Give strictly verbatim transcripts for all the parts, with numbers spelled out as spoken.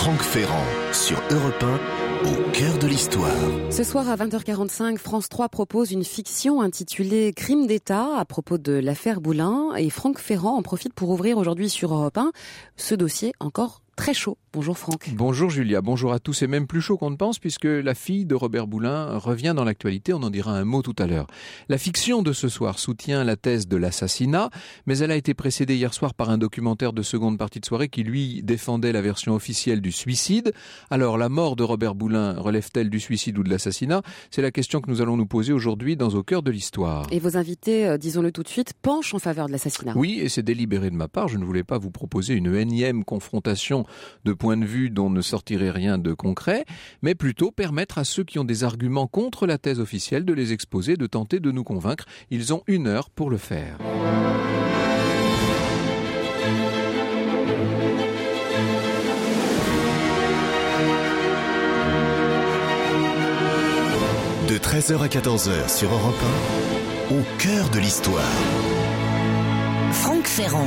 Franck Ferrand sur Europe un, au cœur de l'histoire. Ce soir à vingt heures quarante-cinq, France trois propose une fiction intitulée Crime d'État à propos de l'affaire Boulin. Et Franck Ferrand en profite pour ouvrir aujourd'hui sur Europe un ce dossier encore très chaud. Bonjour Franck. Bonjour Julia, bonjour à tous, et même plus chaud qu'on ne pense puisque la fille de Robert Boulin revient dans l'actualité, on en dira un mot tout à l'heure. La fiction de ce soir soutient la thèse de l'assassinat, mais elle a été précédée hier soir par un documentaire de seconde partie de soirée qui lui défendait la version officielle du suicide. Alors la mort de Robert Boulin relève-t-elle du suicide ou de l'assassinat ? C'est la question que nous allons nous poser aujourd'hui dans Au cœur de l'histoire. Et vos invités, disons-le tout de suite, penchent en faveur de l'assassinat. Oui, et c'est délibéré de ma part, je ne voulais pas vous proposer une énième confrontation de points de vue dont ne sortirait rien de concret, mais plutôt permettre à ceux qui ont des arguments contre la thèse officielle de les exposer, de tenter de nous convaincre. Ils ont une heure pour le faire. De treize heures à quatorze heures sur Europe un, au cœur de l'histoire. Franck Ferrand.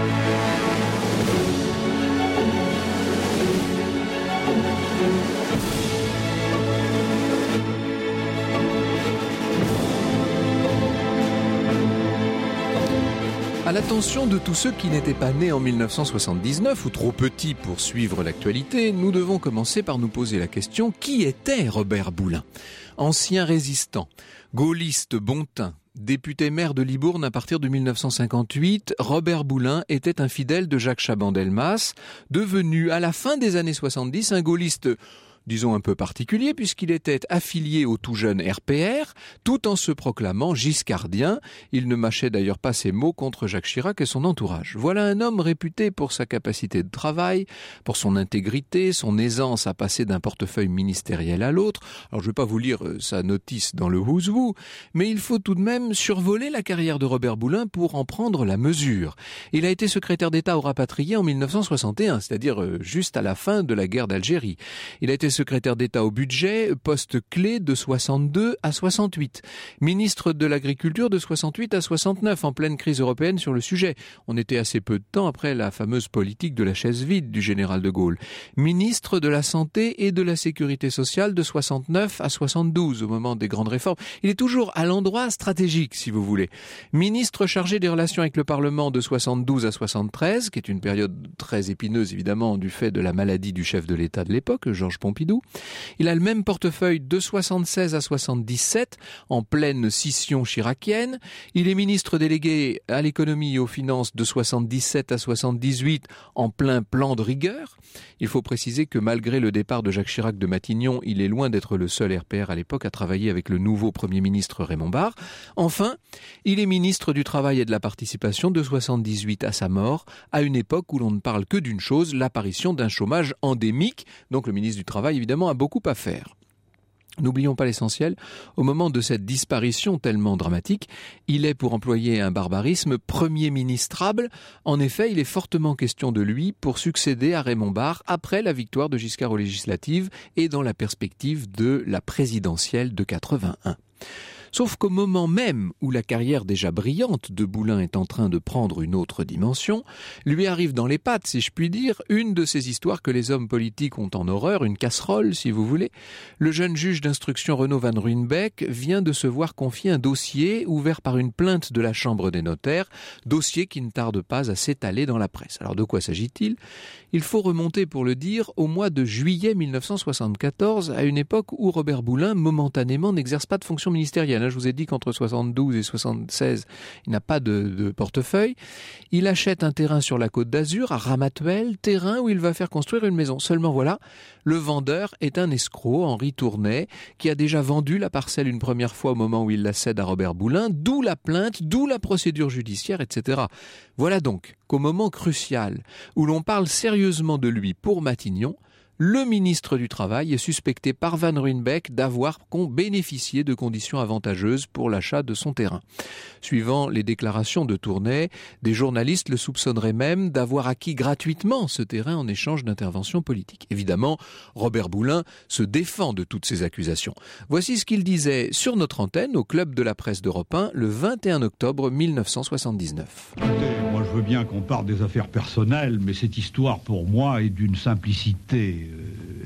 À l'attention de tous ceux qui n'étaient pas nés en mille neuf cent soixante-dix-neuf ou trop petits pour suivre l'actualité, nous devons commencer par nous poser la question: qui était Robert Boulin ? Ancien résistant, gaulliste bon teint, député maire de Libourne à partir de mille neuf cent cinquante-huit, Robert Boulin était un fidèle de Jacques Chaban-Delmas, devenu à la fin des années soixante-dix un gaulliste, disons un peu particulier, puisqu'il était affilié au tout jeune R P R, tout en se proclamant giscardien. Il ne mâchait d'ailleurs pas ses mots contre Jacques Chirac et son entourage. Voilà un homme réputé pour sa capacité de travail, pour son intégrité, son aisance à passer d'un portefeuille ministériel à l'autre. Alors je ne vais pas vous lire sa notice dans le Who's Who, mais il faut tout de même survoler la carrière de Robert Boulin pour en prendre la mesure. Il a été secrétaire d'État au rapatrié en mille neuf cent soixante et un, c'est-à-dire juste à la fin de la guerre d'Algérie. Il a été secrétaire d'État au budget, poste clé de soixante-deux à soixante-huit. Ministre de l'Agriculture de soixante-huit à soixante-neuf, en pleine crise européenne sur le sujet. On était assez peu de temps après la fameuse politique de la chaise vide du général de Gaulle. Ministre de la Santé et de la Sécurité sociale de soixante-neuf à soixante-douze, au moment des grandes réformes. Il est toujours à l'endroit stratégique, si vous voulez. Ministre chargé des relations avec le Parlement de soixante-douze à soixante-treize, qui est une période très épineuse, évidemment, du fait de la maladie du chef de l'État de l'époque, Georges Pompidou. Il a le même portefeuille de soixante-seize à soixante-dix-sept, en pleine scission chiracienne. Il est ministre délégué à l'économie et aux finances de soixante-dix-sept à soixante-dix-huit, en plein plan de rigueur. Il faut préciser que malgré le départ de Jacques Chirac de Matignon, il est loin d'être le seul R P R à l'époque à travailler avec le nouveau Premier ministre Raymond Barre. Enfin, il est ministre du Travail et de la Participation de soixante-dix-huit à sa mort, à une époque où l'on ne parle que d'une chose, l'apparition d'un chômage endémique. Donc le ministre du Travail, évidemment, a beaucoup à faire. N'oublions pas l'essentiel, au moment de cette disparition tellement dramatique, il est, pour employer un barbarisme, premier ministrable. En effet, il est fortement question de lui pour succéder à Raymond Barre après la victoire de Giscard aux législatives et dans la perspective de la présidentielle de quatre-vingt-un. Sauf qu'au moment même où la carrière déjà brillante de Boulin est en train de prendre une autre dimension, lui arrive dans les pattes, si je puis dire, une de ces histoires que les hommes politiques ont en horreur, une casserole si vous voulez. Le jeune juge d'instruction Renaud Van Ruynbeck vient de se voir confier un dossier ouvert par une plainte de la Chambre des notaires, dossier qui ne tarde pas à s'étaler dans la presse. Alors de quoi s'agit-il ? Il faut remonter pour le dire au mois de juillet mille neuf cent soixante-quatorze, à une époque où Robert Boulin, momentanément, n'exerce pas de fonction ministérielle. Je vous ai dit qu'entre soixante-douze et soixante-seize, il n'a pas de, de portefeuille. Il achète un terrain sur la Côte d'Azur, à Ramatuelle, terrain où il va faire construire une maison. Seulement voilà, le vendeur est un escroc, Henri Tournay, qui a déjà vendu la parcelle une première fois au moment où il la cède à Robert Boulin, d'où la plainte, d'où la procédure judiciaire, et cetera. Voilà donc qu'au moment crucial où l'on parle sérieusement de lui pour Matignon, le ministre du Travail est suspecté par Van Ruynbeck d'avoir bénéficié de conditions avantageuses pour l'achat de son terrain. Suivant les déclarations de Tournay, des journalistes le soupçonneraient même d'avoir acquis gratuitement ce terrain en échange d'interventions politiques. Évidemment, Robert Boulin se défend de toutes ces accusations. Voici ce qu'il disait sur notre antenne au Club de la Presse d'Europe un le vingt et un octobre mille neuf cent soixante-dix-neuf. Écoutez, moi je veux bien qu'on parle des affaires personnelles, mais cette histoire pour moi est d'une simplicité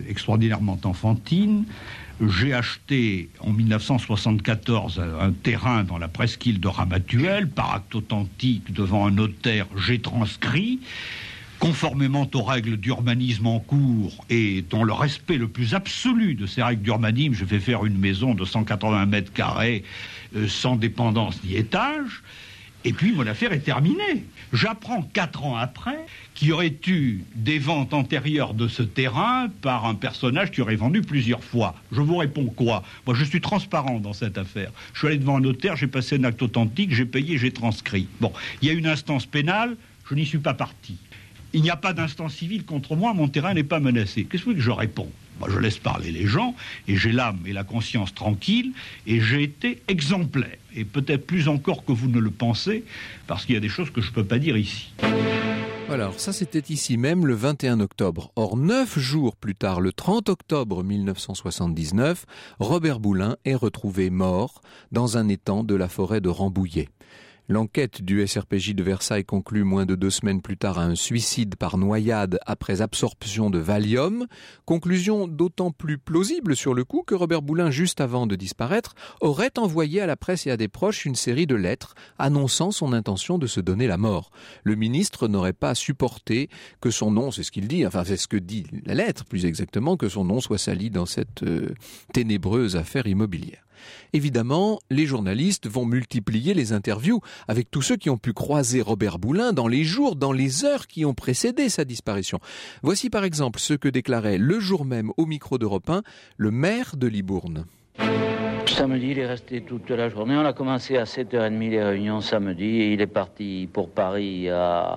extraordinairement enfantine. J'ai acheté en dix-neuf cent soixante-quatorze un terrain dans la presqu'île de Ramatuelle, par acte authentique devant un notaire, j'ai transcrit. Conformément aux règles d'urbanisme en cours et dans le respect le plus absolu de ces règles d'urbanisme, je vais faire une maison de cent quatre-vingts mètres carrés euh, sans dépendance ni étage. Et puis mon affaire est terminée. J'apprends quatre ans après qu'il y aurait eu des ventes antérieures de ce terrain par un personnage qui aurait vendu plusieurs fois. Je vous réponds quoi? Moi je suis transparent dans cette affaire. Je suis allé devant un notaire, j'ai passé un acte authentique, j'ai payé, j'ai transcrit. Bon, il y a une instance pénale, je n'y suis pas parti. Il n'y a pas d'instance civile contre moi, mon terrain n'est pas menacé. Qu'est-ce que je réponds? Moi, je laisse parler les gens, et j'ai l'âme et la conscience tranquille, et j'ai été exemplaire. Et peut-être plus encore que vous ne le pensez, parce qu'il y a des choses que je ne peux pas dire ici. Voilà, alors ça c'était ici même le vingt et un octobre. Or, neuf jours plus tard, le trente octobre mille neuf cent soixante-dix-neuf, Robert Boulin est retrouvé mort dans un étang de la forêt de Rambouillet. L'enquête du S R P J de Versailles conclut moins de deux semaines plus tard à un suicide par noyade après absorption de Valium. Conclusion d'autant plus plausible sur le coup que Robert Boulin, juste avant de disparaître, aurait envoyé à la presse et à des proches une série de lettres annonçant son intention de se donner la mort. Le ministre n'aurait pas supporté que son nom, c'est ce qu'il dit, enfin c'est ce que dit la lettre plus exactement, que son nom soit sali dans cette euh, ténébreuse affaire immobilière. Évidemment, les journalistes vont multiplier les interviews avec tous ceux qui ont pu croiser Robert Boulin dans les jours, dans les heures qui ont précédé sa disparition. Voici par exemple ce que déclarait le jour même au micro d'Europe un le maire de Libourne. Samedi, il est resté toute la journée. On a commencé à sept heures trente les réunions samedi et il est parti pour Paris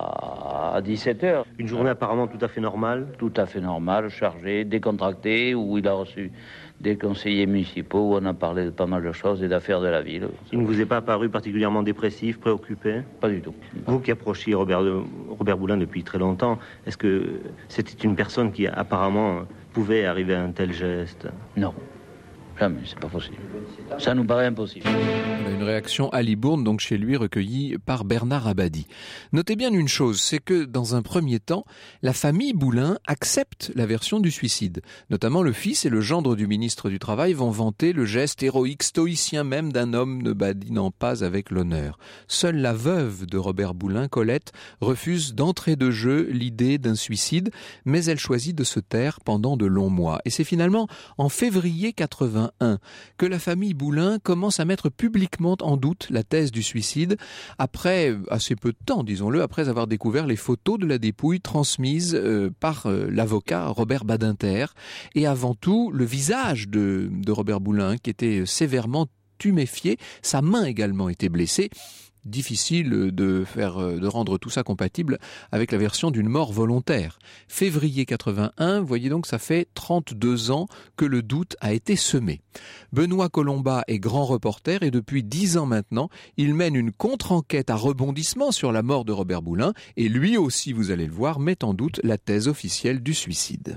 à, à dix-sept heures. Une journée apparemment tout à fait normale. Tout à fait normale, chargée, décontractée, où il a reçu des conseillers municipaux, où on a parlé de pas mal de choses et d'affaires de la ville. Il ne vous est pas apparu particulièrement dépressif, préoccupé? Pas du tout. Vous qui approchiez Robert, Robert Boulin depuis très longtemps, est-ce que c'était une personne qui apparemment pouvait arriver à un tel geste? Non. Jamais, c'est pas possible. Ça nous paraît impossible. On a une réaction à Libourne, donc chez lui, recueillie par Bernard Abadi. Notez bien une chose, c'est que dans un premier temps, la famille Boulin accepte la version du suicide. Notamment le fils et le gendre du ministre du Travail vont vanter le geste héroïque stoïcien même d'un homme ne badinant pas avec l'honneur. Seule la veuve de Robert Boulin, Colette, refuse d'entrée de jeu l'idée d'un suicide, mais elle choisit de se taire pendant de longs mois. Et c'est finalement en février quatre-vingt-un que la famille Boulin commence à mettre publiquement en doute la thèse du suicide après assez peu de temps, disons-le, après avoir découvert les photos de la dépouille transmises euh, par euh, l'avocat Robert Badinter et avant tout le visage de, de Robert Boulin qui était sévèrement tuméfié, sa main également était blessée. Difficile de faire, de rendre tout ça compatible avec la version d'une mort volontaire. Février quatre-vingt-un, vous voyez donc, ça fait trente-deux ans que le doute a été semé. Benoît Colomba est grand reporter et depuis dix ans maintenant, il mène une contre-enquête à rebondissement sur la mort de Robert Boulin et lui aussi, vous allez le voir, met en doute la thèse officielle du suicide.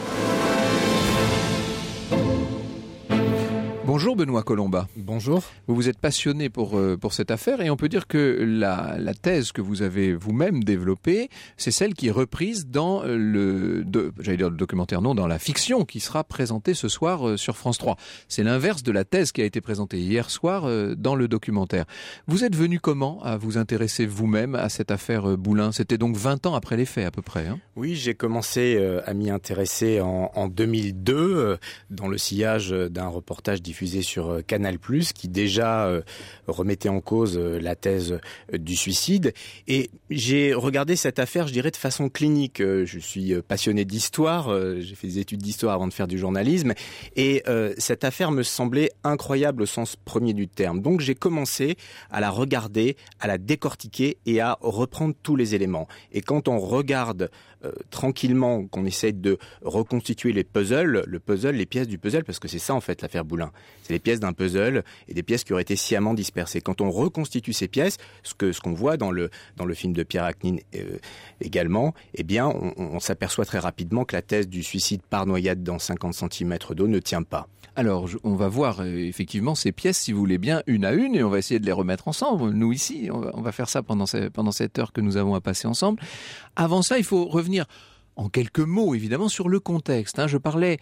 Bonjour Benoît Colomba. Bonjour. Vous vous êtes passionné pour, euh, pour cette affaire et on peut dire que la, la thèse que vous avez vous-même développée, c'est celle qui est reprise dans le, de, j'allais dire le documentaire, non, dans la fiction qui sera présentée ce soir euh, sur France trois. C'est l'inverse de la thèse qui a été présentée hier soir euh, dans le documentaire. Vous êtes venu comment à vous intéresser vous-même à cette affaire euh, Boulin? C'était donc vingt ans après les faits à peu près. Hein? Oui, j'ai commencé euh, à m'y intéresser en, en deux mille deux euh, dans le sillage d'un reportage diffusé sur Canal plus, qui déjà euh, remettait en cause euh, la thèse euh, du suicide. Et j'ai regardé cette affaire, je dirais, de façon clinique. Euh, je suis passionné d'histoire, euh, j'ai fait des études d'histoire avant de faire du journalisme, et euh, cette affaire me semblait incroyable au sens premier du terme. Donc j'ai commencé à la regarder, à la décortiquer et à reprendre tous les éléments. Et quand on regarde euh, tranquillement, qu'on essaie de reconstituer les puzzles, le puzzle, les pièces du puzzle, parce que c'est ça en fait l'affaire Boulin. C'est les pièces d'un puzzle et des pièces qui auraient été sciemment dispersées. Quand on reconstitue ces pièces, ce que ce qu'on voit dans le dans le film de Pierre Acnin euh, également, eh bien, on, on s'aperçoit très rapidement que la thèse du suicide par noyade dans cinquante centimètres d'eau ne tient pas. Alors, je, on va voir euh, effectivement ces pièces, si vous voulez bien, une à une, et on va essayer de les remettre ensemble. Nous ici, on va, on va faire ça pendant, ce, pendant cette heure que nous avons à passer ensemble. Avant ça, il faut revenir en quelques mots, évidemment, sur le contexte. Hein. Je parlais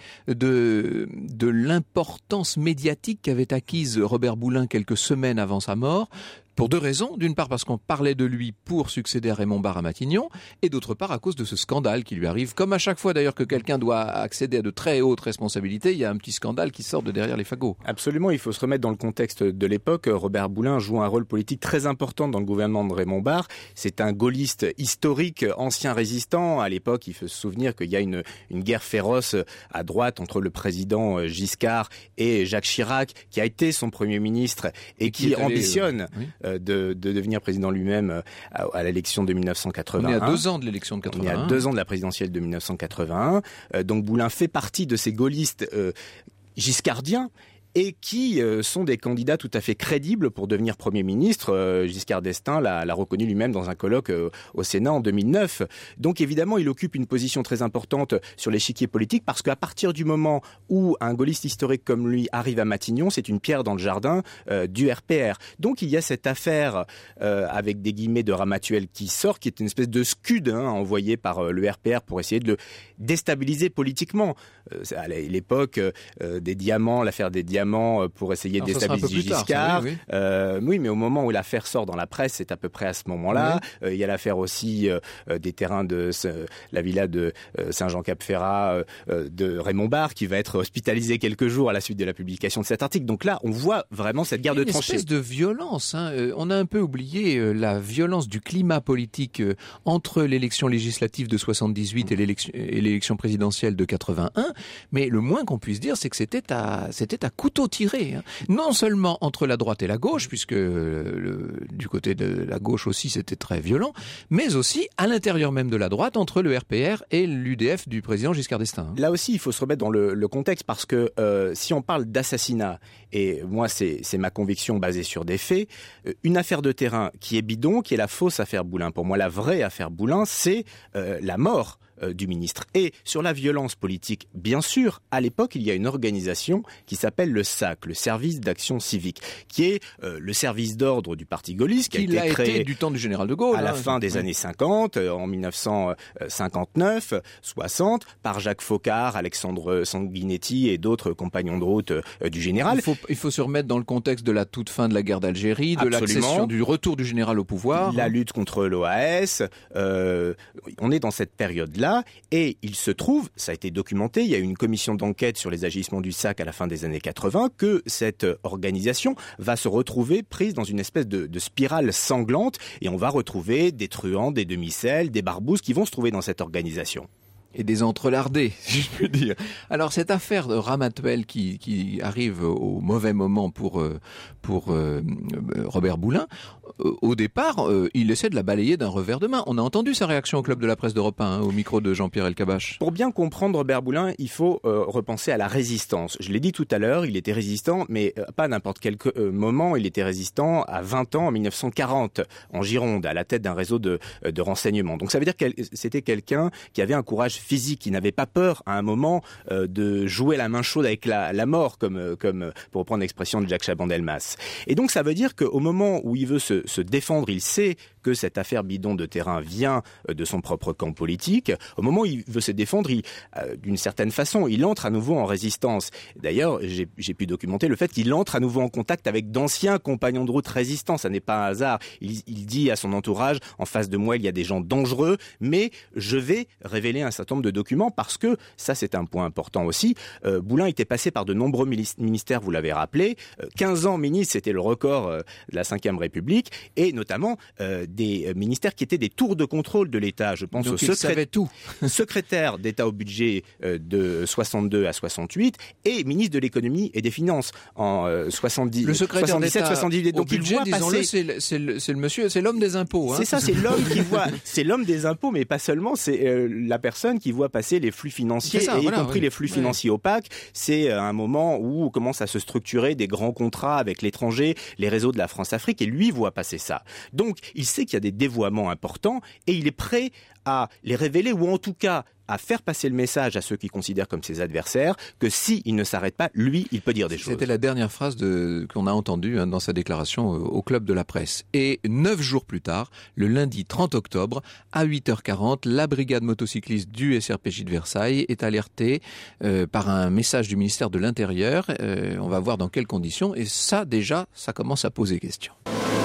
de, de l'importance médiatique qu'avait acquise Robert Boulin quelques semaines avant sa mort. Pour deux raisons. D'une part parce qu'on parlait de lui pour succéder à Raymond Barre à Matignon, et d'autre part à cause de ce scandale qui lui arrive. Comme à chaque fois d'ailleurs que quelqu'un doit accéder à de très hautes responsabilités, il y a un petit scandale qui sort de derrière les fagots. Absolument, il faut se remettre dans le contexte de l'époque. Robert Boulin joue un rôle politique très important dans le gouvernement de Raymond Barre. C'est un gaulliste historique, ancien résistant. À l'époque, il faut se souvenir qu'il y a une, une guerre féroce à droite entre le président Giscard et Jacques Chirac, qui a été son premier ministre et, et qui, qui allé, ambitionne... Euh, oui. De, de devenir président lui-même à, à l'élection de dix-neuf cent quatre-vingt-un. On est à deux ans de l'élection de quatre-vingt-un. On est à deux ans de la présidentielle de dix-neuf cent quatre-vingt-un. Euh, donc Boulin fait partie de ces gaullistes euh, giscardiens et qui euh, sont des candidats tout à fait crédibles pour devenir Premier ministre. Euh, Giscard d'Estaing l'a, l'a reconnu lui-même dans un colloque euh, au Sénat en deux mille neuf. Donc évidemment, il occupe une position très importante sur l'échiquier politique parce qu'à partir du moment où un gaulliste historique comme lui arrive à Matignon, c'est une pierre dans le jardin euh, du R P R. Donc il y a cette affaire euh, avec des guillemets de Ramatuelle qui sort, qui est une espèce de scud hein, envoyé par euh, le R P R pour essayer de le déstabiliser politiquement. Euh, à l'époque euh, des diamants, l'affaire des diamants, pour essayer de Alors, déstabiliser Giscard. Tard, oui, oui. Euh, oui, mais au moment où l'affaire sort dans la presse, c'est à peu près à ce moment-là. Oui. Euh, il y a l'affaire aussi euh, des terrains de euh, la villa de euh, Saint-Jean-Cap-Ferrat euh, de Raymond Barre qui va être hospitalisé quelques jours à la suite de la publication de cet article. Donc là, on voit vraiment cette guerre de tranchées. Une espèce de violence. Hein. Euh, on a un peu oublié euh, la violence du climat politique euh, entre l'élection législative de soixante-dix-huit et l'élection, et l'élection présidentielle de quatre-vingt-un. Mais le moins qu'on puisse dire, c'est que c'était à, c'était à couteau tiré, hein. Non seulement entre la droite et la gauche, puisque euh, le, du côté de la gauche aussi c'était très violent, mais aussi à l'intérieur même de la droite, entre le R P R et l'U D F du président Giscard d'Estaing. Là aussi, il faut se remettre dans le, le contexte, parce que euh, si on parle d'assassinat, et moi c'est, c'est ma conviction basée sur des faits, euh, une affaire de terrain qui est bidon, qui est la fausse affaire Boulin. Pour moi, la vraie affaire Boulin, c'est euh, la mort du ministre. Et sur la violence politique, bien sûr, à l'époque, il y a une organisation qui s'appelle le S A C, le Service d'Action Civique, qui est euh, le service d'ordre du Parti gaulliste, qui a il été a créé été du temps du général de Gaulle, à la hein, fin des oui. années cinquante, euh, en dix-neuf cent cinquante-neuf, soixante, par Jacques Faucard, Alexandre Sanguinetti et d'autres compagnons de route euh, du général. Il faut, il faut se remettre dans le contexte de la toute fin de la guerre d'Algérie, de Absolument. l'accession, du retour du général au pouvoir. La lutte contre l'O A S, euh, on est dans cette période-là, et il se trouve, ça a été documenté, il y a eu une commission d'enquête sur les agissements du S A C à la fin des années quatre-vingts, que cette organisation va se retrouver prise dans une espèce de, de spirale sanglante, et on va retrouver des truands, des demi-sels, des barbouzes qui vont se trouver dans cette organisation. Et des entrelardés, si je peux dire. Alors cette affaire de Ramatuelle qui, qui arrive au mauvais moment pour, pour euh, Robert Boulin, au départ, euh, il essaie de la balayer d'un revers de main. On a entendu sa réaction au Club de la Presse d'Europe un, hein, au micro de Jean-Pierre Elkabbach. Pour bien comprendre Robert Boulin, il faut euh, repenser à la résistance. Je l'ai dit tout à l'heure, il était résistant, mais euh, pas à n'importe quel euh, moment. Il était résistant à vingt ans, en dix-neuf cent quarante, en Gironde, à la tête d'un réseau de, de renseignement. Donc ça veut dire que c'était quelqu'un qui avait un courage physique, qui n'avait pas peur à un moment euh, de jouer la main chaude avec la, la mort, comme, comme pour reprendre l'expression de Jacques Chaban-Delmas. Et donc ça veut dire qu'au moment où il veut se, se défendre, il sait que cette affaire bidon de terrain vient de son propre camp politique. Au moment où il veut se défendre, il, euh, d'une certaine façon, il entre à nouveau en résistance. D'ailleurs, j'ai, j'ai pu documenter le fait qu'il entre à nouveau en contact avec d'anciens compagnons de route résistants. Ça n'est pas un hasard. Il, il dit à son entourage, en face de moi, il y a des gens dangereux, mais je vais révéler un certain nombre de documents parce que, ça c'est un point important aussi, euh, Boulin était passé par de nombreux ministères, vous l'avez rappelé. Euh, quinze ans ministre, c'était le record euh, de la cinquième République, et notamment euh, des ministères qui étaient des tours de contrôle de l'État. Je pense Donc au secré... tout. secrétaire d'État au budget euh, de soixante-deux à soixante-huit et ministre de l'économie et des finances en euh, soixante-dix, le secrétaire soixante-dix-sept soixante-dix-huit. Donc budget, il voit passer... c'est, le, c'est, le, c'est le monsieur, c'est l'homme des impôts. Hein. C'est ça, c'est l'homme qui voit, c'est l'homme des impôts, mais pas seulement, c'est euh, la personne qui voit passer les flux financiers, ça, et voilà, y compris oui. les flux financiers oui. opaques. C'est euh, un moment où commencent à se structurer des grands contrats avec l'étranger, les réseaux de la France-Afrique, et lui voit passer ça. Donc, il sait sait qu'il y a des dévoiements importants et il est prêt à les révéler ou en tout cas à faire passer le message à ceux qui considèrent comme ses adversaires que s'il ne s'arrête pas, lui, il peut dire des choses. C'était la dernière phrase de, qu'on a entendue hein, dans sa déclaration au Club de la Presse. Et neuf jours plus tard, le lundi trente octobre, à huit heures quarante, la brigade motocycliste du S R P J de Versailles est alertée euh, par un message du ministère de l'Intérieur. Euh, on va voir dans quelles conditions. Et ça, déjà, ça commence à poser question.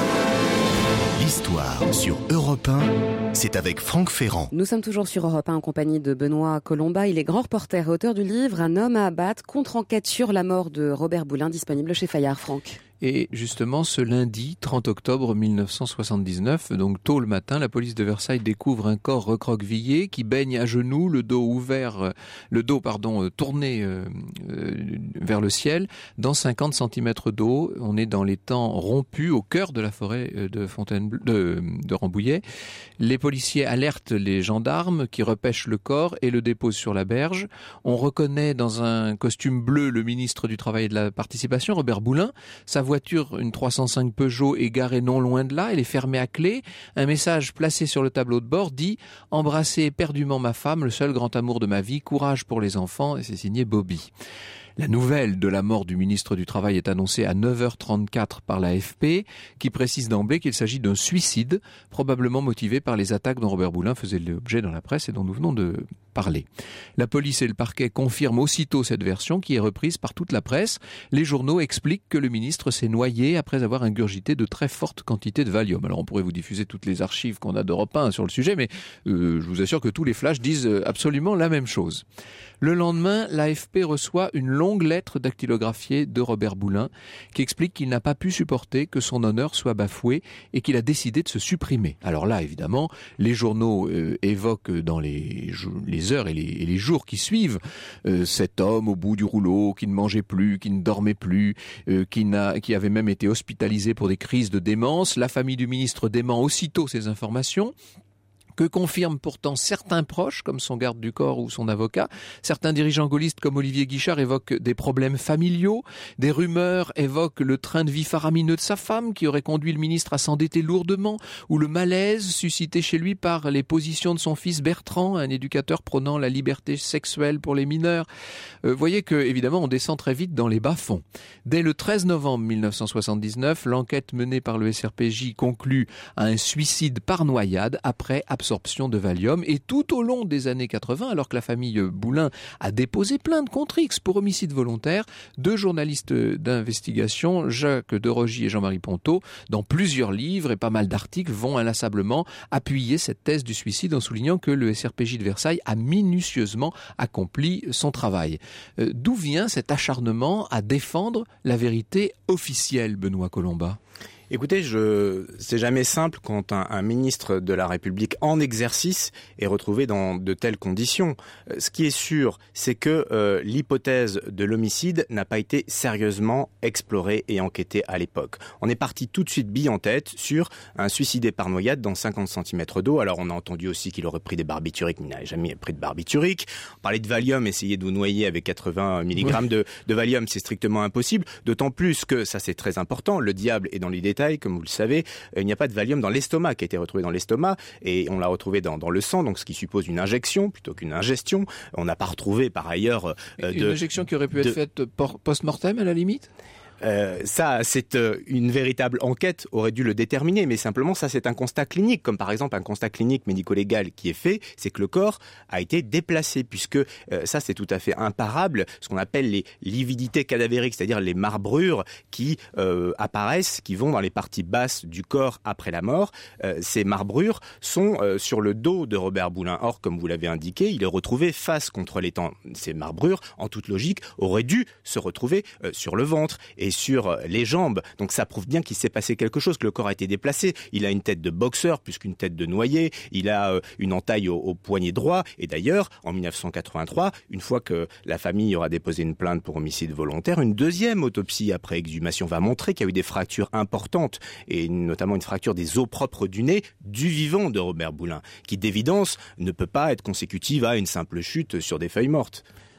L'histoire sur Europe un, c'est avec Franck Ferrand. Nous sommes toujours sur Europe un en compagnie de Benoît Colomba. Il est grand reporter et auteur du livre « Un homme à abattre », contre-enquête sur la mort de Robert Boulin, disponible chez Fayard. Franck. Et justement, ce lundi trente octobre mille neuf cent soixante-dix-neuf, donc tôt le matin, la police de Versailles découvre un corps recroquevillé qui baigne à genoux, le dos ouvert, le dos pardon tourné euh, euh, vers le ciel, dans cinquante centimètres d'eau. On est dans les temps rompus, au cœur de la forêt de Fontainebleau, de, de Rambouillet. Les policiers alertent les gendarmes qui repêchent le corps et le déposent sur la berge. On reconnaît dans un costume bleu le ministre du Travail et de la Participation, Robert Boulin. Sa voiture, une trois cent cinq Peugeot, est garée non loin de là. Elle est fermée à clé. Un message placé sur le tableau de bord dit « Embrasser éperdument ma femme, le seul grand amour de ma vie. Courage pour les enfants » et c'est signé Bobby. La nouvelle de la mort du ministre du Travail est annoncée à neuf heures trente-quatre par l'A F P, qui précise d'emblée qu'il s'agit d'un suicide, probablement motivé par les attaques dont Robert Boulin faisait l'objet dans la presse et dont nous venons de parler. La police et le parquet confirment aussitôt cette version qui est reprise par toute la presse. Les journaux expliquent que le ministre s'est noyé après avoir ingurgité de très fortes quantités de Valium. Alors on pourrait vous diffuser toutes les archives qu'on a d'Europe un sur le sujet, mais euh, je vous assure que tous les flashs disent absolument la même chose. Le lendemain, l'A F P reçoit une longue lettre dactylographiée de Robert Boulin qui explique qu'il n'a pas pu supporter que son honneur soit bafoué et qu'il a décidé de se supprimer. Alors là, évidemment, les journaux euh, évoquent dans les, les heures et les, et les jours qui suivent euh, cet homme au bout du rouleau qui ne mangeait plus, qui ne dormait plus, euh, qui, n'a, qui avait même été hospitalisé pour des crises de démence. La famille du ministre dément aussitôt ces informations, que confirment pourtant certains proches, comme son garde du corps ou son avocat. Certains dirigeants gaullistes, comme Olivier Guichard, évoquent des problèmes familiaux. Des rumeurs évoquent le train de vie faramineux de sa femme, qui aurait conduit le ministre à s'endetter lourdement, ou le malaise suscité chez lui par les positions de son fils Bertrand, un éducateur prônant la liberté sexuelle pour les mineurs. Vous euh, voyez que, évidemment, on descend très vite dans les bas-fonds. Dès le treize novembre mille neuf cent soixante-dix-neuf, l'enquête menée par le S R P J conclut à un suicide par noyade après absorption de Valium. Et tout au long des années quatre-vingts, alors que la famille Boulin a déposé plainte contre X pour homicide volontaire, deux journalistes d'investigation, Jacques Derogy et Jean-Marie Ponto, dans plusieurs livres et pas mal d'articles, vont inlassablement appuyer cette thèse du suicide en soulignant que le S R P J de Versailles a minutieusement accompli son travail. Euh, d'où vient cet acharnement à défendre la vérité officielle, Benoît Colomba ? Écoutez, je... c'est jamais simple quand un, un ministre de la République en exercice est retrouvé dans de telles conditions. Ce qui est sûr, c'est que euh, l'hypothèse de l'homicide n'a pas été sérieusement explorée et enquêtée à l'époque. On est parti tout de suite bille en tête sur un suicidé par noyade dans cinquante centimètres d'eau. Alors on a entendu aussi qu'il aurait pris des barbituriques, mais il n'avait jamais pris de barbiturique. On parlait de Valium, essayer de vous noyer avec quatre-vingts milligrammes oui. de, de Valium, c'est strictement impossible. D'autant plus que, ça c'est très important, le diable est dans les détails. Comme vous le savez, il n'y a pas de Valium dans l'estomac qui a été retrouvé dans l'estomac et on l'a retrouvé dans, dans le sang, donc ce qui suppose une injection plutôt qu'une ingestion. On n'a pas retrouvé par ailleurs... Euh, une de, injection qui aurait pu de, être faite post-mortem à la limite ? Euh, ça, c'est euh, une véritable enquête aurait dû le déterminer, mais simplement ça, c'est un constat clinique, comme par exemple un constat clinique médico-légal qui est fait, c'est que le corps a été déplacé, puisque euh, ça, c'est tout à fait imparable, ce qu'on appelle les lividités cadavériques, c'est-à-dire les marbrures qui euh, apparaissent, qui vont dans les parties basses du corps après la mort. Euh, ces marbrures sont euh, sur le dos de Robert Boulin. Or, comme vous l'avez indiqué, il est retrouvé face contre l'étang. Ces marbrures, en toute logique, auraient dû se retrouver euh, sur le ventre et sur les jambes. Donc ça prouve bien qu'il s'est passé quelque chose, que le corps a été déplacé. Il a une tête de boxeur plus qu'une tête de noyé. Il a euh, une entaille au, au poignet droit. Et d'ailleurs, en dix-neuf cent quatre-vingt-trois, une fois que la famille aura déposé une plainte pour homicide volontaire, une deuxième autopsie après exhumation va montrer qu'il y a eu des fractures importantes, et notamment une fracture des os propres du nez du vivant de Robert Boulin, qui d'évidence ne peut pas être consécutive à une simple chute sur des feuilles mortes.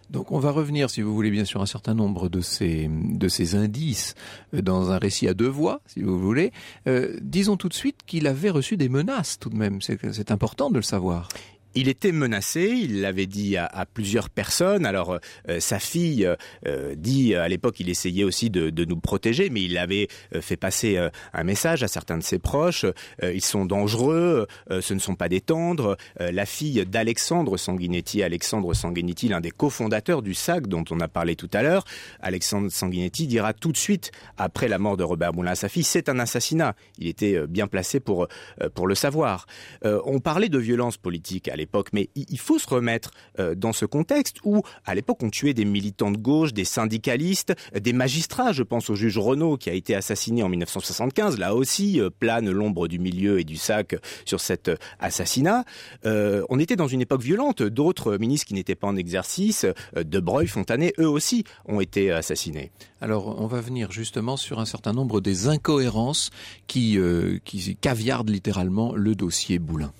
Donc on va revenir, si vous voulez bien, sur un certain nombre de ces, de ces indices dans un récit à deux voix, si vous voulez. Euh, disons tout de suite qu'il avait reçu des menaces tout de même, c'est, c'est important de le savoir. Il était menacé, il l'avait dit à, à plusieurs personnes. Alors euh, sa fille euh, dit à l'époque il essayait aussi de, de nous protéger, mais il avait euh, fait passer euh, un message à certains de ses proches. Euh, ils sont dangereux, euh, ce ne sont pas des tendres. Euh, la fille d'Alexandre Sanguinetti, Alexandre Sanguinetti, l'un des cofondateurs du S A C dont on a parlé tout à l'heure, Alexandre Sanguinetti dira tout de suite après la mort de Robert Boulin à sa fille, c'est un assassinat. Il était bien placé pour euh, pour le savoir. Euh, on parlait de violence politique à l'époque, mais il faut se remettre euh, dans ce contexte où, à l'époque, on tuait des militants de gauche, des syndicalistes, des magistrats. Je pense au juge Renaud qui a été assassiné en dix-neuf cent soixante-quinze. Là aussi, euh, plane l'ombre du milieu et du S A C sur cet euh, assassinat. Euh, on était dans une époque violente. D'autres ministres qui n'étaient pas en exercice, euh, De Broglie, Fontanet, eux aussi ont été assassinés. Alors, on va venir justement sur un certain nombre des incohérences qui, euh, qui caviardent littéralement le dossier Boulin.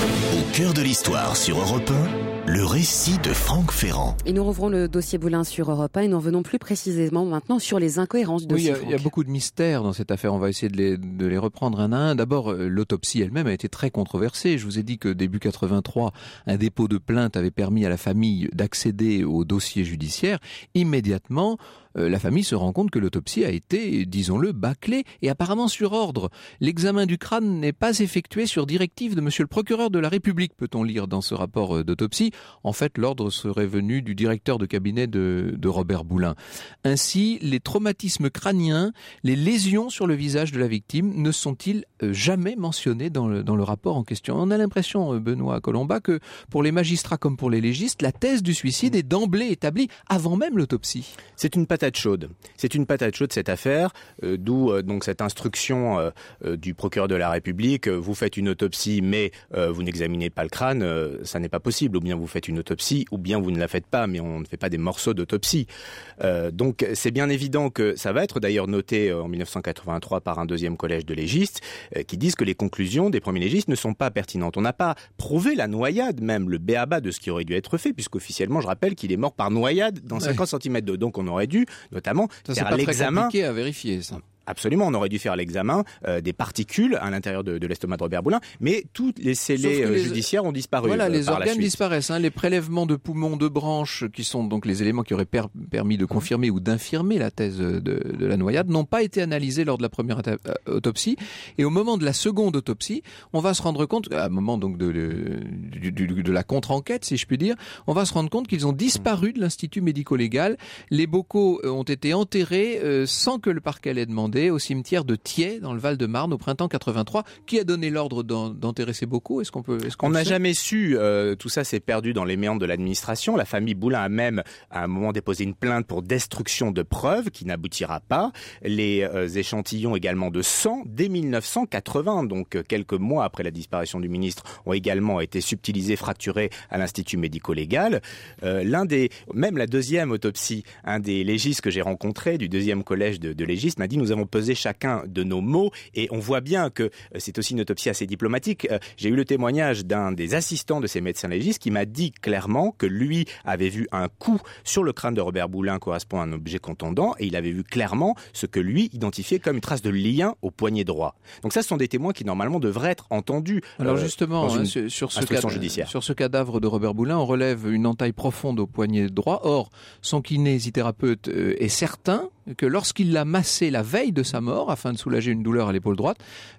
Au cœur de l'histoire sur Europe un, le récit de Franck Ferrand. Et nous rouvrons le dossier Boulin sur Europe un et nous revenons plus précisément maintenant sur les incohérences du oui, dossier. Oui, il y a beaucoup de mystères dans cette affaire. On va essayer de les, de les reprendre un à un. D'abord, l'autopsie elle-même a été très controversée. Je vous ai dit que début quatre-vingt-trois, un dépôt de plainte avait permis à la famille d'accéder au dossier judiciaire. Immédiatement, Euh, la famille se rend compte que l'autopsie a été, disons-le, bâclée et apparemment sur ordre. L'examen du crâne n'est pas effectué sur directive de monsieur le procureur de la République, peut-on lire dans ce rapport euh, d'autopsie. En fait, l'ordre serait venu du directeur de cabinet de, de Robert Boulin. Ainsi, les traumatismes crâniens, les lésions sur le visage de la victime ne sont-ils euh, jamais mentionnés dans le, dans le rapport en question. On a l'impression, euh, Benoît Colomba, que pour les magistrats comme pour les légistes, la thèse du suicide est d'emblée établie avant même l'autopsie. C'est une patate chaude. C'est une patate chaude cette affaire, euh, d'où euh, donc cette instruction euh, euh, du procureur de la République. Euh, vous faites une autopsie, mais euh, vous n'examinez pas le crâne. Euh, ça n'est pas possible. Ou bien vous faites une autopsie, ou bien vous ne la faites pas, mais on ne fait pas des morceaux d'autopsie. Euh, donc c'est bien évident que ça va être d'ailleurs noté euh, en dix-neuf cent quatre-vingt-trois par un deuxième collège de légistes euh, qui disent que les conclusions des premiers légistes ne sont pas pertinentes. On n'a pas prouvé la noyade, même le b.a.-ba de ce qui aurait dû être fait, puisqu'officiellement, je rappelle qu'il est mort par noyade dans cinquante centimètres d'eau. Donc on aurait dû notamment ça, faire c'est pas l'examen. Très compliqué à vérifier, ça. Absolument, on aurait dû faire l'examen euh, des particules à l'intérieur de, de l'estomac de Robert Boulin, mais tous les scellés euh, les, judiciaires ont disparu. Voilà, euh, les par organes disparaissent. Hein, les prélèvements de poumons, de branches, qui sont donc les éléments qui auraient per- permis de confirmer ou d'infirmer la thèse de, de la noyade, n'ont pas été analysés lors de la première atta- autopsie. Et au moment de la seconde autopsie, on va se rendre compte, à un moment donc de, de, de, de, de la contre-enquête, si je puis dire, on va se rendre compte qu'ils ont disparu de l'institut médico-légal. Les bocaux ont été enterrés euh, sans que le parquet l'ait demandé au cimetière de Thiers, dans le Val-de-Marne, au printemps quatre-vingt-trois. Qui a donné l'ordre d'en, d'enterrer ces bocaux ? Est-ce qu'on peut, est-ce qu'on On n'a sait jamais su. Euh, tout ça s'est perdu dans les méandres de l'administration. La famille Boulin a même, à un moment, déposé une plainte pour destruction de preuves qui n'aboutira pas. Les euh, échantillons également de sang, dès dix-neuf cent quatre-vingts, donc euh, quelques mois après la disparition du ministre, ont également été subtilisés, fracturés à l'Institut médico-légal. Euh, l'un des, même la deuxième autopsie, un des légistes que j'ai rencontré, du deuxième collège de, de légistes, m'a dit nous avons pesé chacun de nos mots et on voit bien que c'est aussi une autopsie assez diplomatique. J'ai eu le témoignage d'un des assistants de ces médecins légistes qui m'a dit clairement que lui avait vu un coup sur le crâne de Robert Boulin correspond à un objet contondant et il avait vu clairement ce que lui identifiait comme une trace de lien au poignet droit. Donc ça, ce sont des témoins qui normalement devraient être entendus. Alors euh, justement, dans hein, une sur, sur, ce instruction cadavre, judiciaire. sur ce cadavre de Robert Boulin, on relève une entaille profonde au poignet droit. Or, son kinésithérapeute euh, est certain que lorsqu'il l'a massé la veille de sa mort, afin de soulager une douleur à l'épaule droite,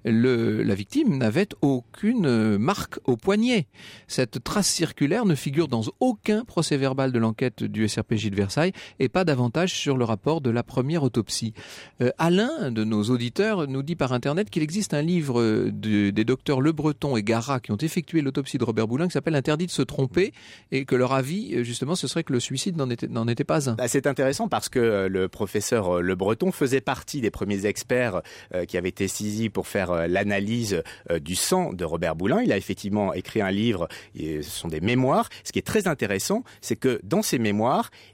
le, la victime n'avait aucune marque au poignet. Cette trace circulaire ne figure dans aucun procès-verbal de l'enquête du S R P J de Versailles et pas davantage sur le rapport de la première autopsie. Euh, Alain, de nos auditeurs, nous dit par Internet qu'il existe un livre de, des docteurs Le Breton et Garat qui ont effectué l'autopsie de Robert Boulin qui s'appelle « Interdit de se tromper » et que leur avis, justement, ce serait que le suicide n'en était, n'en était pas un. Bah, c'est intéressant parce que le professeur Le Breton faisait partie des premiers experts euh, qui avaient été saisis pour faire euh, l'analyse euh, du sang de Robert Boulin. Il a effectivement écrit un livre, et ce sont des mémoires. Ce qui est très intéressant, c'est que dans ces mémoires,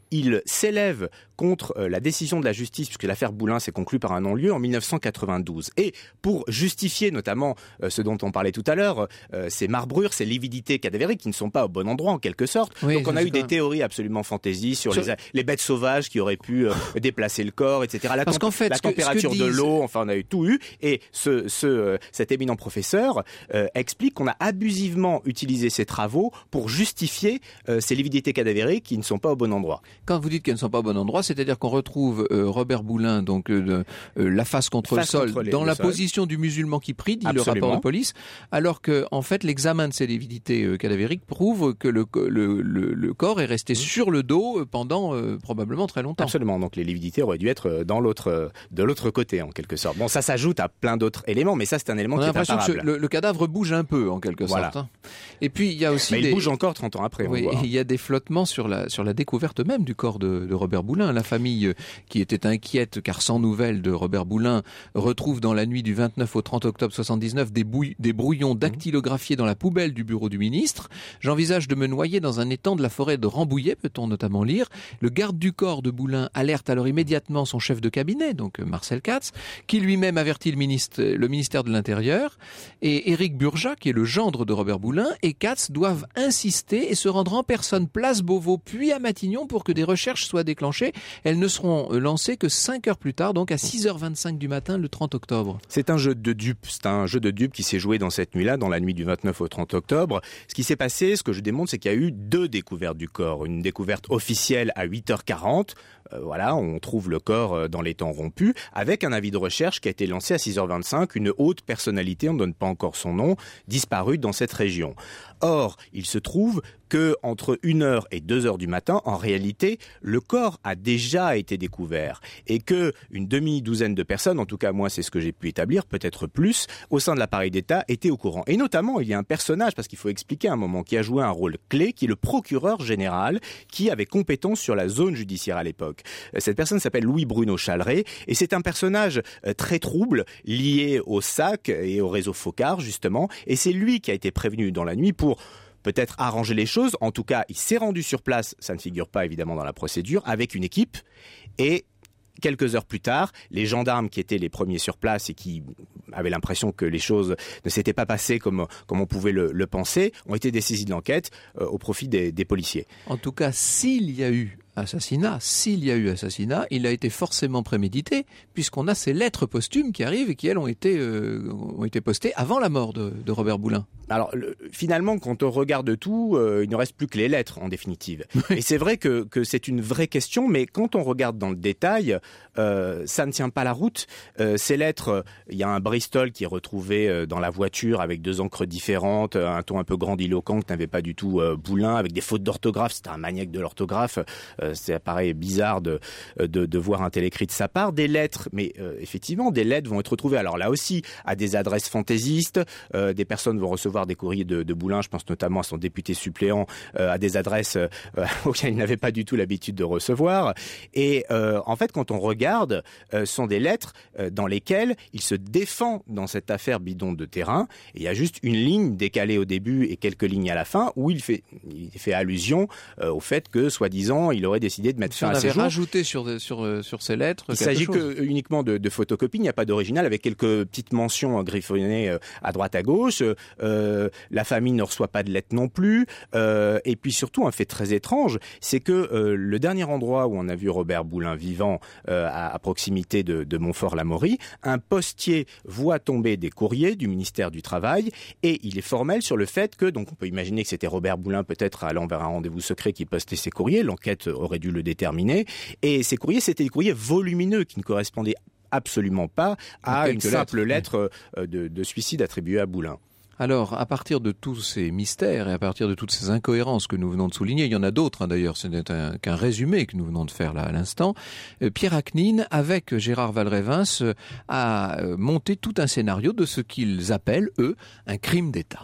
il s'élève contre euh, la décision de la justice, puisque l'affaire Boulin s'est conclue par un non-lieu en dix-neuf cent quatre-vingt-douze. Et pour justifier notamment euh, ce dont on parlait tout à l'heure, euh, ces marbrures, ces lividités cadavériques qui ne sont pas au bon endroit en quelque sorte. Oui, Donc on a eu des pas... théories absolument fantaisies sur, sur... Les, les bêtes sauvages qui auraient pu euh, déplacer le corps, et cetera. La, Parce qu'en fait, la ce que, température ce de disent... l'eau, enfin on a eu tout eu. Et ce, ce, euh, cet éminent professeur euh, explique qu'on a abusivement utilisé ces travaux pour justifier euh, ces lividités cadavériques qui ne sont pas au bon endroit. Quand vous dites qu'elles ne sont pas au bon endroit, c'est-à-dire qu'on retrouve euh, Robert Boulin, donc euh, euh, la face contre face le sol, contre les, dans le la sol. Position du musulman qui prie, dit Absolument. Le rapport de police, alors que en fait l'examen de ces lividités euh, cadavériques prouve que le, le, le, le corps est resté mmh. sur le dos pendant euh, probablement très longtemps. Absolument. Donc les lividités auraient dû être dans l'autre, de l'autre côté en quelque sorte. Bon, ça s'ajoute à plein d'autres éléments, mais ça c'est un élément On qui a est imparable. l'impression que le, le cadavre bouge un peu en quelque voilà. sorte. Hein. Et puis il y a aussi mais des... il bouge encore trente ans après. Oui, il y a des flottements sur la sur la découverte même du corps de, de Robert Boulin. La famille qui était inquiète car sans nouvelles de Robert Boulin retrouve dans la nuit du vingt-neuf au trente octobre soixante-dix-neuf des, bouille, des brouillons dactylographiés dans la poubelle du bureau du ministre. J'envisage de me noyer dans un étang de la forêt de Rambouillet, peut-on notamment lire. Le garde du corps de Boulin alerte alors immédiatement son chef de cabinet, donc Marcel Katz, qui lui-même avertit le, ministre, le ministère de l'Intérieur. Et Éric Burjat, qui est le gendre de Robert Boulin, et Katz doivent insister et se rendre en personne place Beauvau, puis à Matignon pour que des recherches soient déclenchées. Elles ne seront lancées que cinq heures plus tard, donc à six heures vingt-cinq du matin, le trente octobre. C'est un jeu de dupes. C'est un jeu de dupes qui s'est joué dans cette nuit-là, dans la nuit du vingt-neuf au trente octobre. Ce qui s'est passé, ce que je démontre, c'est qu'il y a eu deux découvertes du corps. Une découverte officielle à huit heures quarante. Euh, voilà, on trouve le corps dans l'étang rompu, avec un avis de recherche qui a été lancé à six heures vingt-cinq. Une haute personnalité, on ne donne pas encore son nom, disparue dans cette région. Or, il se trouve que entre une heure et deux heures du matin, en réalité, le corps a déjà été découvert et que une demi-douzaine de personnes, en tout cas moi c'est ce que j'ai pu établir, peut-être plus, au sein de l'appareil d'État étaient au courant. Et notamment, il y a un personnage, parce qu'il faut expliquer un moment, qui a joué un rôle clé, qui est le procureur général, qui avait compétence sur la zone judiciaire à l'époque. Cette personne s'appelle Louis-Bruno Chaleret et c'est un personnage très trouble, lié au S A C et au réseau Focard justement, et c'est lui qui a été prévenu dans la nuit pour peut-être arranger les choses. En tout cas, il s'est rendu sur place, ça ne figure pas évidemment dans la procédure, avec une équipe. Et quelques heures plus tard, les gendarmes qui étaient les premiers sur place et qui avaient l'impression que les choses ne s'étaient pas passées comme, comme on pouvait le, le penser, ont été dessaisis de l'enquête euh, au profit des, des policiers. En tout cas, s'il y a eu assassinat, s'il y a eu assassinat, il a été forcément prémédité, puisqu'on a ces lettres posthumes qui arrivent et qui, elles, ont été, euh, ont été postées avant la mort de, de Robert Boulin. Alors, le, finalement, quand on regarde tout, euh, il ne reste plus que les lettres, en définitive. Et c'est vrai que, que c'est une vraie question, mais quand on regarde dans le détail, euh, ça ne tient pas la route. Euh, ces lettres, il y a un Bristol qui est retrouvé dans la voiture avec deux encres différentes, un ton un peu grandiloquent que n'avait pas du tout euh, Boulin, avec des fautes d'orthographe. C'était un maniaque de l'orthographe. Euh, ça paraît bizarre de, de, de voir un tel écrit de sa part. Des lettres, mais euh, effectivement, des lettres vont être retrouvées. Alors là aussi, à des adresses fantaisistes, euh, des personnes vont recevoir des courriers de, de Boulin, je pense notamment à son député suppléant, euh, à des adresses euh, auxquelles il n'avait pas du tout l'habitude de recevoir. Et euh, en fait, quand on regarde, euh, sont des lettres euh, dans lesquelles il se défend dans cette affaire bidon de terrain. Et il y a juste une ligne décalée au début et quelques lignes à la fin où il fait, il fait allusion euh, au fait que, soi-disant, il aurait décidé de mettre fin à ses jours. On avait rajouté sur, sur, sur ces lettres Il s'agit que, uniquement de, de photocopies, il n'y a pas d'original, avec quelques petites mentions griffonnées euh, à droite à gauche. Euh, la famille ne reçoit pas de lettres non plus. Euh, et puis surtout, un fait très étrange, c'est que euh, le dernier endroit où on a vu Robert Boulin vivant, euh, à, à proximité de, de Montfort-l'Amaury, un postier voit tomber des courriers du ministère du Travail et il est formel sur le fait que, donc on peut imaginer que c'était Robert Boulin peut-être allant vers un rendez-vous secret qui postait ses courriers, l'enquête aurait dû le déterminer, et ces courriers c'était des courriers volumineux qui ne correspondaient absolument pas à une simple lettre, lettre de, de suicide attribuée à Boulin. Alors, à partir de tous ces mystères et à partir de toutes ces incohérences que nous venons de souligner, il y en a d'autres hein, d'ailleurs, ce n'est un, qu'un résumé que nous venons de faire là à l'instant, euh, Pierre Acnine, avec Gérard Valrévins, euh, a euh, monté tout un scénario de ce qu'ils appellent, eux, un crime d'État.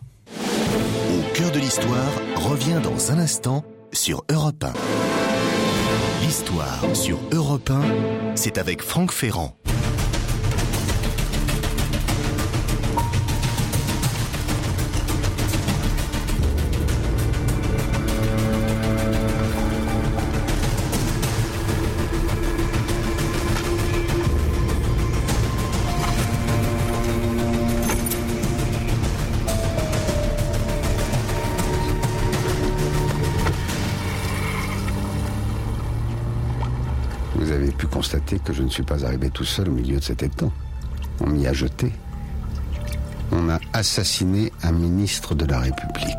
Au cœur de l'histoire revient dans un instant sur Europe un. L'histoire sur Europe un, c'est avec Franck Ferrand. Vous avez pu constater que je ne suis pas arrivé tout seul au milieu de cet étang. On m'y a jeté. On a assassiné un ministre de la République.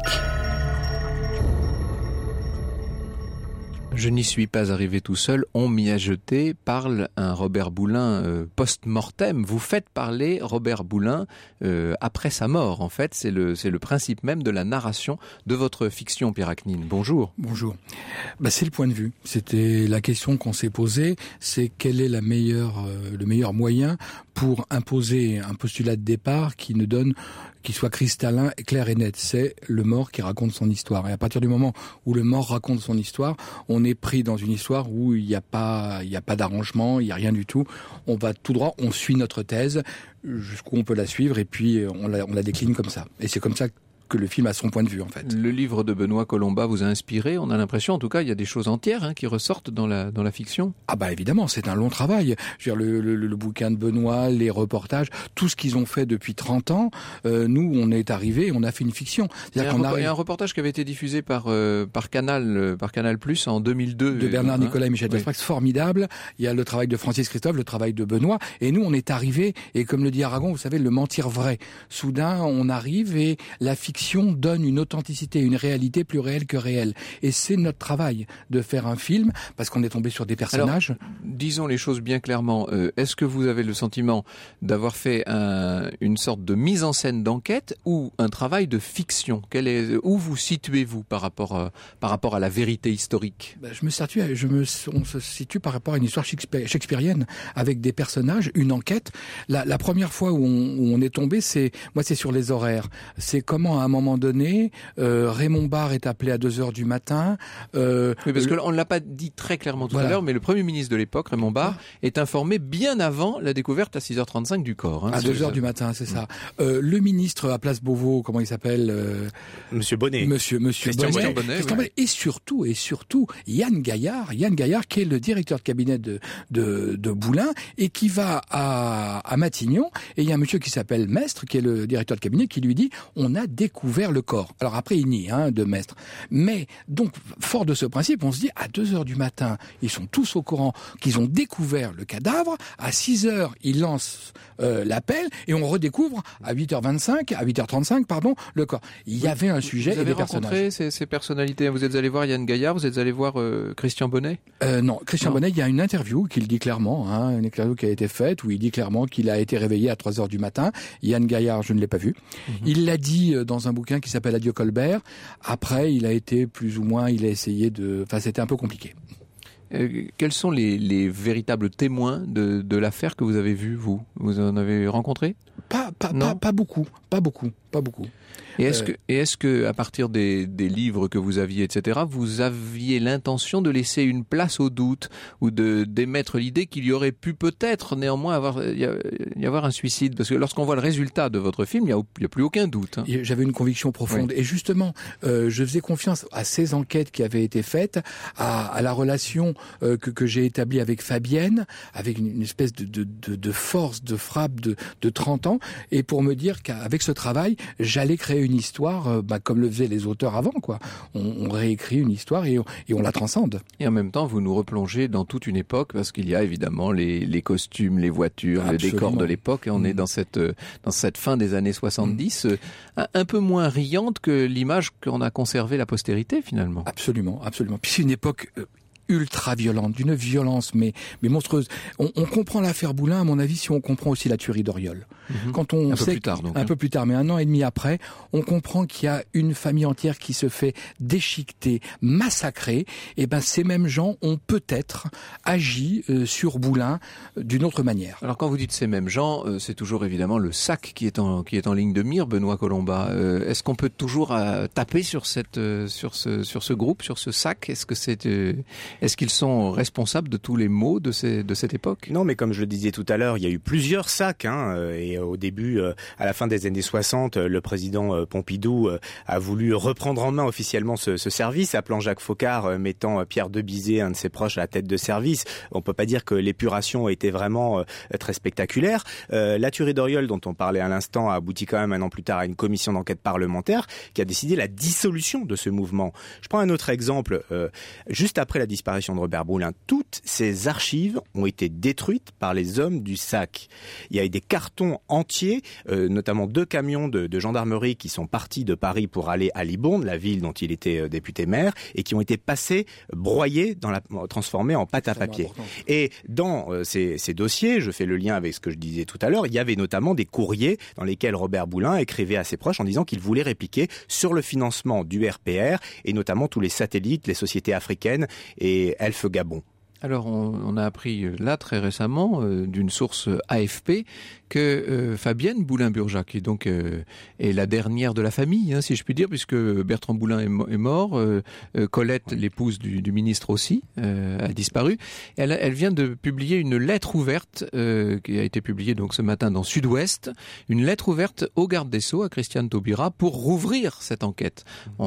Je n'y suis pas arrivé tout seul, on m'y a jeté, parle un Robert Boulin euh, post-mortem. Vous faites parler Robert Boulin euh, après sa mort, en fait. C'est le, c'est le principe même de la narration de votre fiction, Pierre Aknin. Bonjour. Bonjour. Bah, c'est le point de vue. C'était la question qu'on s'est posée, c'est quel est la meilleure, euh, le meilleur moyen pour imposer un postulat de départ qui ne donne qui soit cristallin, clair et net. C'est le mort qui raconte son histoire. Et à partir du moment où le mort raconte son histoire, on est pris dans une histoire où il n'y a pas, il n'y a pas d'arrangement, il n'y a rien du tout. On va tout droit, on suit notre thèse jusqu'où on peut la suivre et puis on la, on la décline comme ça. Et c'est comme ça que le film a son point de vue, en fait. Le livre de Benoît Colomba vous a inspiré. On a l'impression, en tout cas, il y a des choses entières hein, qui ressortent dans la dans la fiction. Ah bah évidemment, c'est un long travail. Je veux dire, le, le, le bouquin de Benoît, les reportages, tout ce qu'ils ont fait depuis trente ans. Euh, nous, on est arrivés, on a fait une fiction. Il y, a un, arrive... il y a un reportage qui avait été diffusé par euh, par Canal euh, par Canal Plus en deux mille deux de Bernard hein, Nicolas et Michel Desprax, oui. Formidable. Il y a le travail de Francis Christophe, le travail de Benoît. Et nous, on est arrivés. Et comme le dit Aragon, vous savez, le mentir vrai. Soudain, on arrive et la fiction donne une une authenticité, une réalité plus réelle que réelle. Et c'est notre travail de faire un film, parce qu'on est tombé sur des personnages. Alors, disons les choses bien clairement. Euh, est-ce que vous avez le sentiment d'avoir fait un, une sorte de mise en scène d'enquête ou un travail de fiction ? Quel est, où vous situez-vous par rapport, euh, par rapport à la vérité historique ? Ben, je me situe, je me, on se situe par rapport à une histoire shakespearienne, avec des personnages, une enquête. La, la première fois où on, où on est tombé, c'est, moi, c'est sur les horaires. C'est comment, à un moment donné, Euh, Raymond Barre est appelé à deux heures du matin. Euh, oui, parce le... qu'on ne l'a pas dit très clairement tout voilà. à l'heure, mais le Premier ministre de l'époque, Raymond Barre, est informé bien avant la découverte à six heures trente-cinq du corps. Hein, à deux heures du matin, c'est ça. Euh, le ministre à Place Beauvau, comment il s'appelle euh... Monsieur Bonnet. Monsieur, Monsieur Christian Bonnet. Bonnet, Christian Bonnet. Et surtout, et surtout, Yann Gaillard, Yann Gaillard, qui est le directeur de cabinet de, de, de Boulin, et qui va à, à Matignon, et il y a un monsieur qui s'appelle Mestre, qui est le directeur de cabinet, qui lui dit, on a découvert le corps. Alors après, il nie, hein, de Mestre. Mais, donc, fort de ce principe, on se dit, à deux heures du matin, ils sont tous au courant qu'ils ont découvert le cadavre. À six heures, ils lancent euh, l'appel et on redécouvre à huit heures vingt-cinq, à huit heures trente-cinq, pardon, le corps. Il y avait un sujet et des personnages. Vous avez rencontré ces, ces personnalités. Vous êtes allé voir Yann Gaillard, vous êtes allé voir euh, Christian Bonnet euh, Non, Christian non. Bonnet, il y a une interview qu'il dit clairement, hein, une interview qui a été faite où il dit clairement qu'il a été réveillé à trois heures du matin. Yann Gaillard, je ne l'ai pas vu. Mm-hmm. Il l'a dit dans un bouquin qui s'appelle Adieu Colbert. Après, il a été plus ou moins, il a essayé de... Enfin, c'était un peu compliqué. Euh, quels sont les, les véritables témoins de, de l'affaire que vous avez vu, vous ? Vous en avez rencontré ? Pas, pas, pas, pas beaucoup, pas beaucoup, pas beaucoup. Et est-ce euh... que, et est-ce que, à partir des, des livres que vous aviez, et cetera, vous aviez l'intention de laisser une place au doute ou de d'émettre l'idée qu'il y aurait pu peut-être néanmoins avoir y, y avoir un suicide ? Parce que lorsqu'on voit le résultat de votre film, il y a, il y a plus aucun doute. Hein. J'avais une conviction profonde, oui. Et justement, euh, je faisais confiance à ces enquêtes qui avaient été faites, à, à la relation euh, que, que j'ai établie avec Fabienne, avec une, une espèce de, de, de, de force, de frappe de, de trente ans, et pour me dire qu'avec ce travail, j'allais créer une histoire, euh, bah, comme le faisaient les auteurs avant, quoi. On, on réécrit une histoire et on, et on la transcende. Et en même temps, vous nous replongez dans toute une époque, parce qu'il y a évidemment les, les costumes, les voitures, Absolument. Les décors de l'époque, et on mmh. est dans cette, dans cette fin des années soixante-dix, mmh. un, un peu moins riante que l'image qu'on a conservée la postérité, finalement. Absolument, absolument. Puis c'est une époque... Euh, ultra violente, d'une violence mais mais monstrueuse. On, on comprend l'affaire Boulin, à mon avis, si on comprend aussi la tuerie d'Oriol. Mmh. Quand on un sait peu plus tard, donc, un hein. peu plus tard, mais un an et demi après, on comprend qu'il y a une famille entière qui se fait déchiqueter, massacrer. Et ben ces mêmes gens ont peut-être agi euh, sur Boulin euh, d'une autre manière. Alors quand vous dites ces mêmes gens, euh, c'est toujours évidemment le S A C qui est en qui est en ligne de mire, Benoît Colomba. Euh, est-ce qu'on peut toujours euh, taper sur cette euh, sur ce sur ce groupe, sur ce S A C ? Est-ce que c'est euh, Est-ce qu'ils sont responsables de tous les maux de, ces, de cette époque ? Non, mais comme je le disais tout à l'heure, il y a eu plusieurs S A C. Hein, et au début, à la fin des années soixante, le président Pompidou a voulu reprendre en main officiellement ce, ce service, appelant Jacques Faucard, mettant Pierre Debizet, un de ses proches, à la tête de service. On peut pas dire que l'épuration était vraiment très spectaculaire. Euh, la tuerie d'Oriol, dont on parlait à l'instant, a abouti quand même un an plus tard à une commission d'enquête parlementaire qui a décidé la dissolution de ce mouvement. Je prends un autre exemple. Euh, juste après la disparition disparition de Robert Boulin, toutes ces archives ont été détruites par les hommes du S A C. Il y a eu des cartons entiers, euh, notamment deux camions de, de gendarmerie qui sont partis de Paris pour aller à Libourne, la ville dont il était euh, député maire, et qui ont été passés, broyés, dans la, transformés en pâte à papier. Et dans euh, ces, ces dossiers, je fais le lien avec ce que je disais tout à l'heure, il y avait notamment des courriers dans lesquels Robert Boulin écrivait à ses proches en disant qu'il voulait répliquer sur le financement du R P R et notamment tous les satellites, les sociétés africaines et Elf Gabon. Alors, on, on a appris là très récemment euh, d'une source A F P que euh, Fabienne Boulin-Burjac, qui donc euh, est la dernière de la famille, hein, si je puis dire, puisque Bertrand Boulin est, mo- est mort, euh, euh, Colette, l'épouse du, du ministre aussi, euh, a disparu. Elle, elle vient de publier une lettre ouverte euh, qui a été publiée donc ce matin dans Sud-Ouest, une lettre ouverte au garde des Sceaux, à Christiane Taubira, pour rouvrir cette enquête.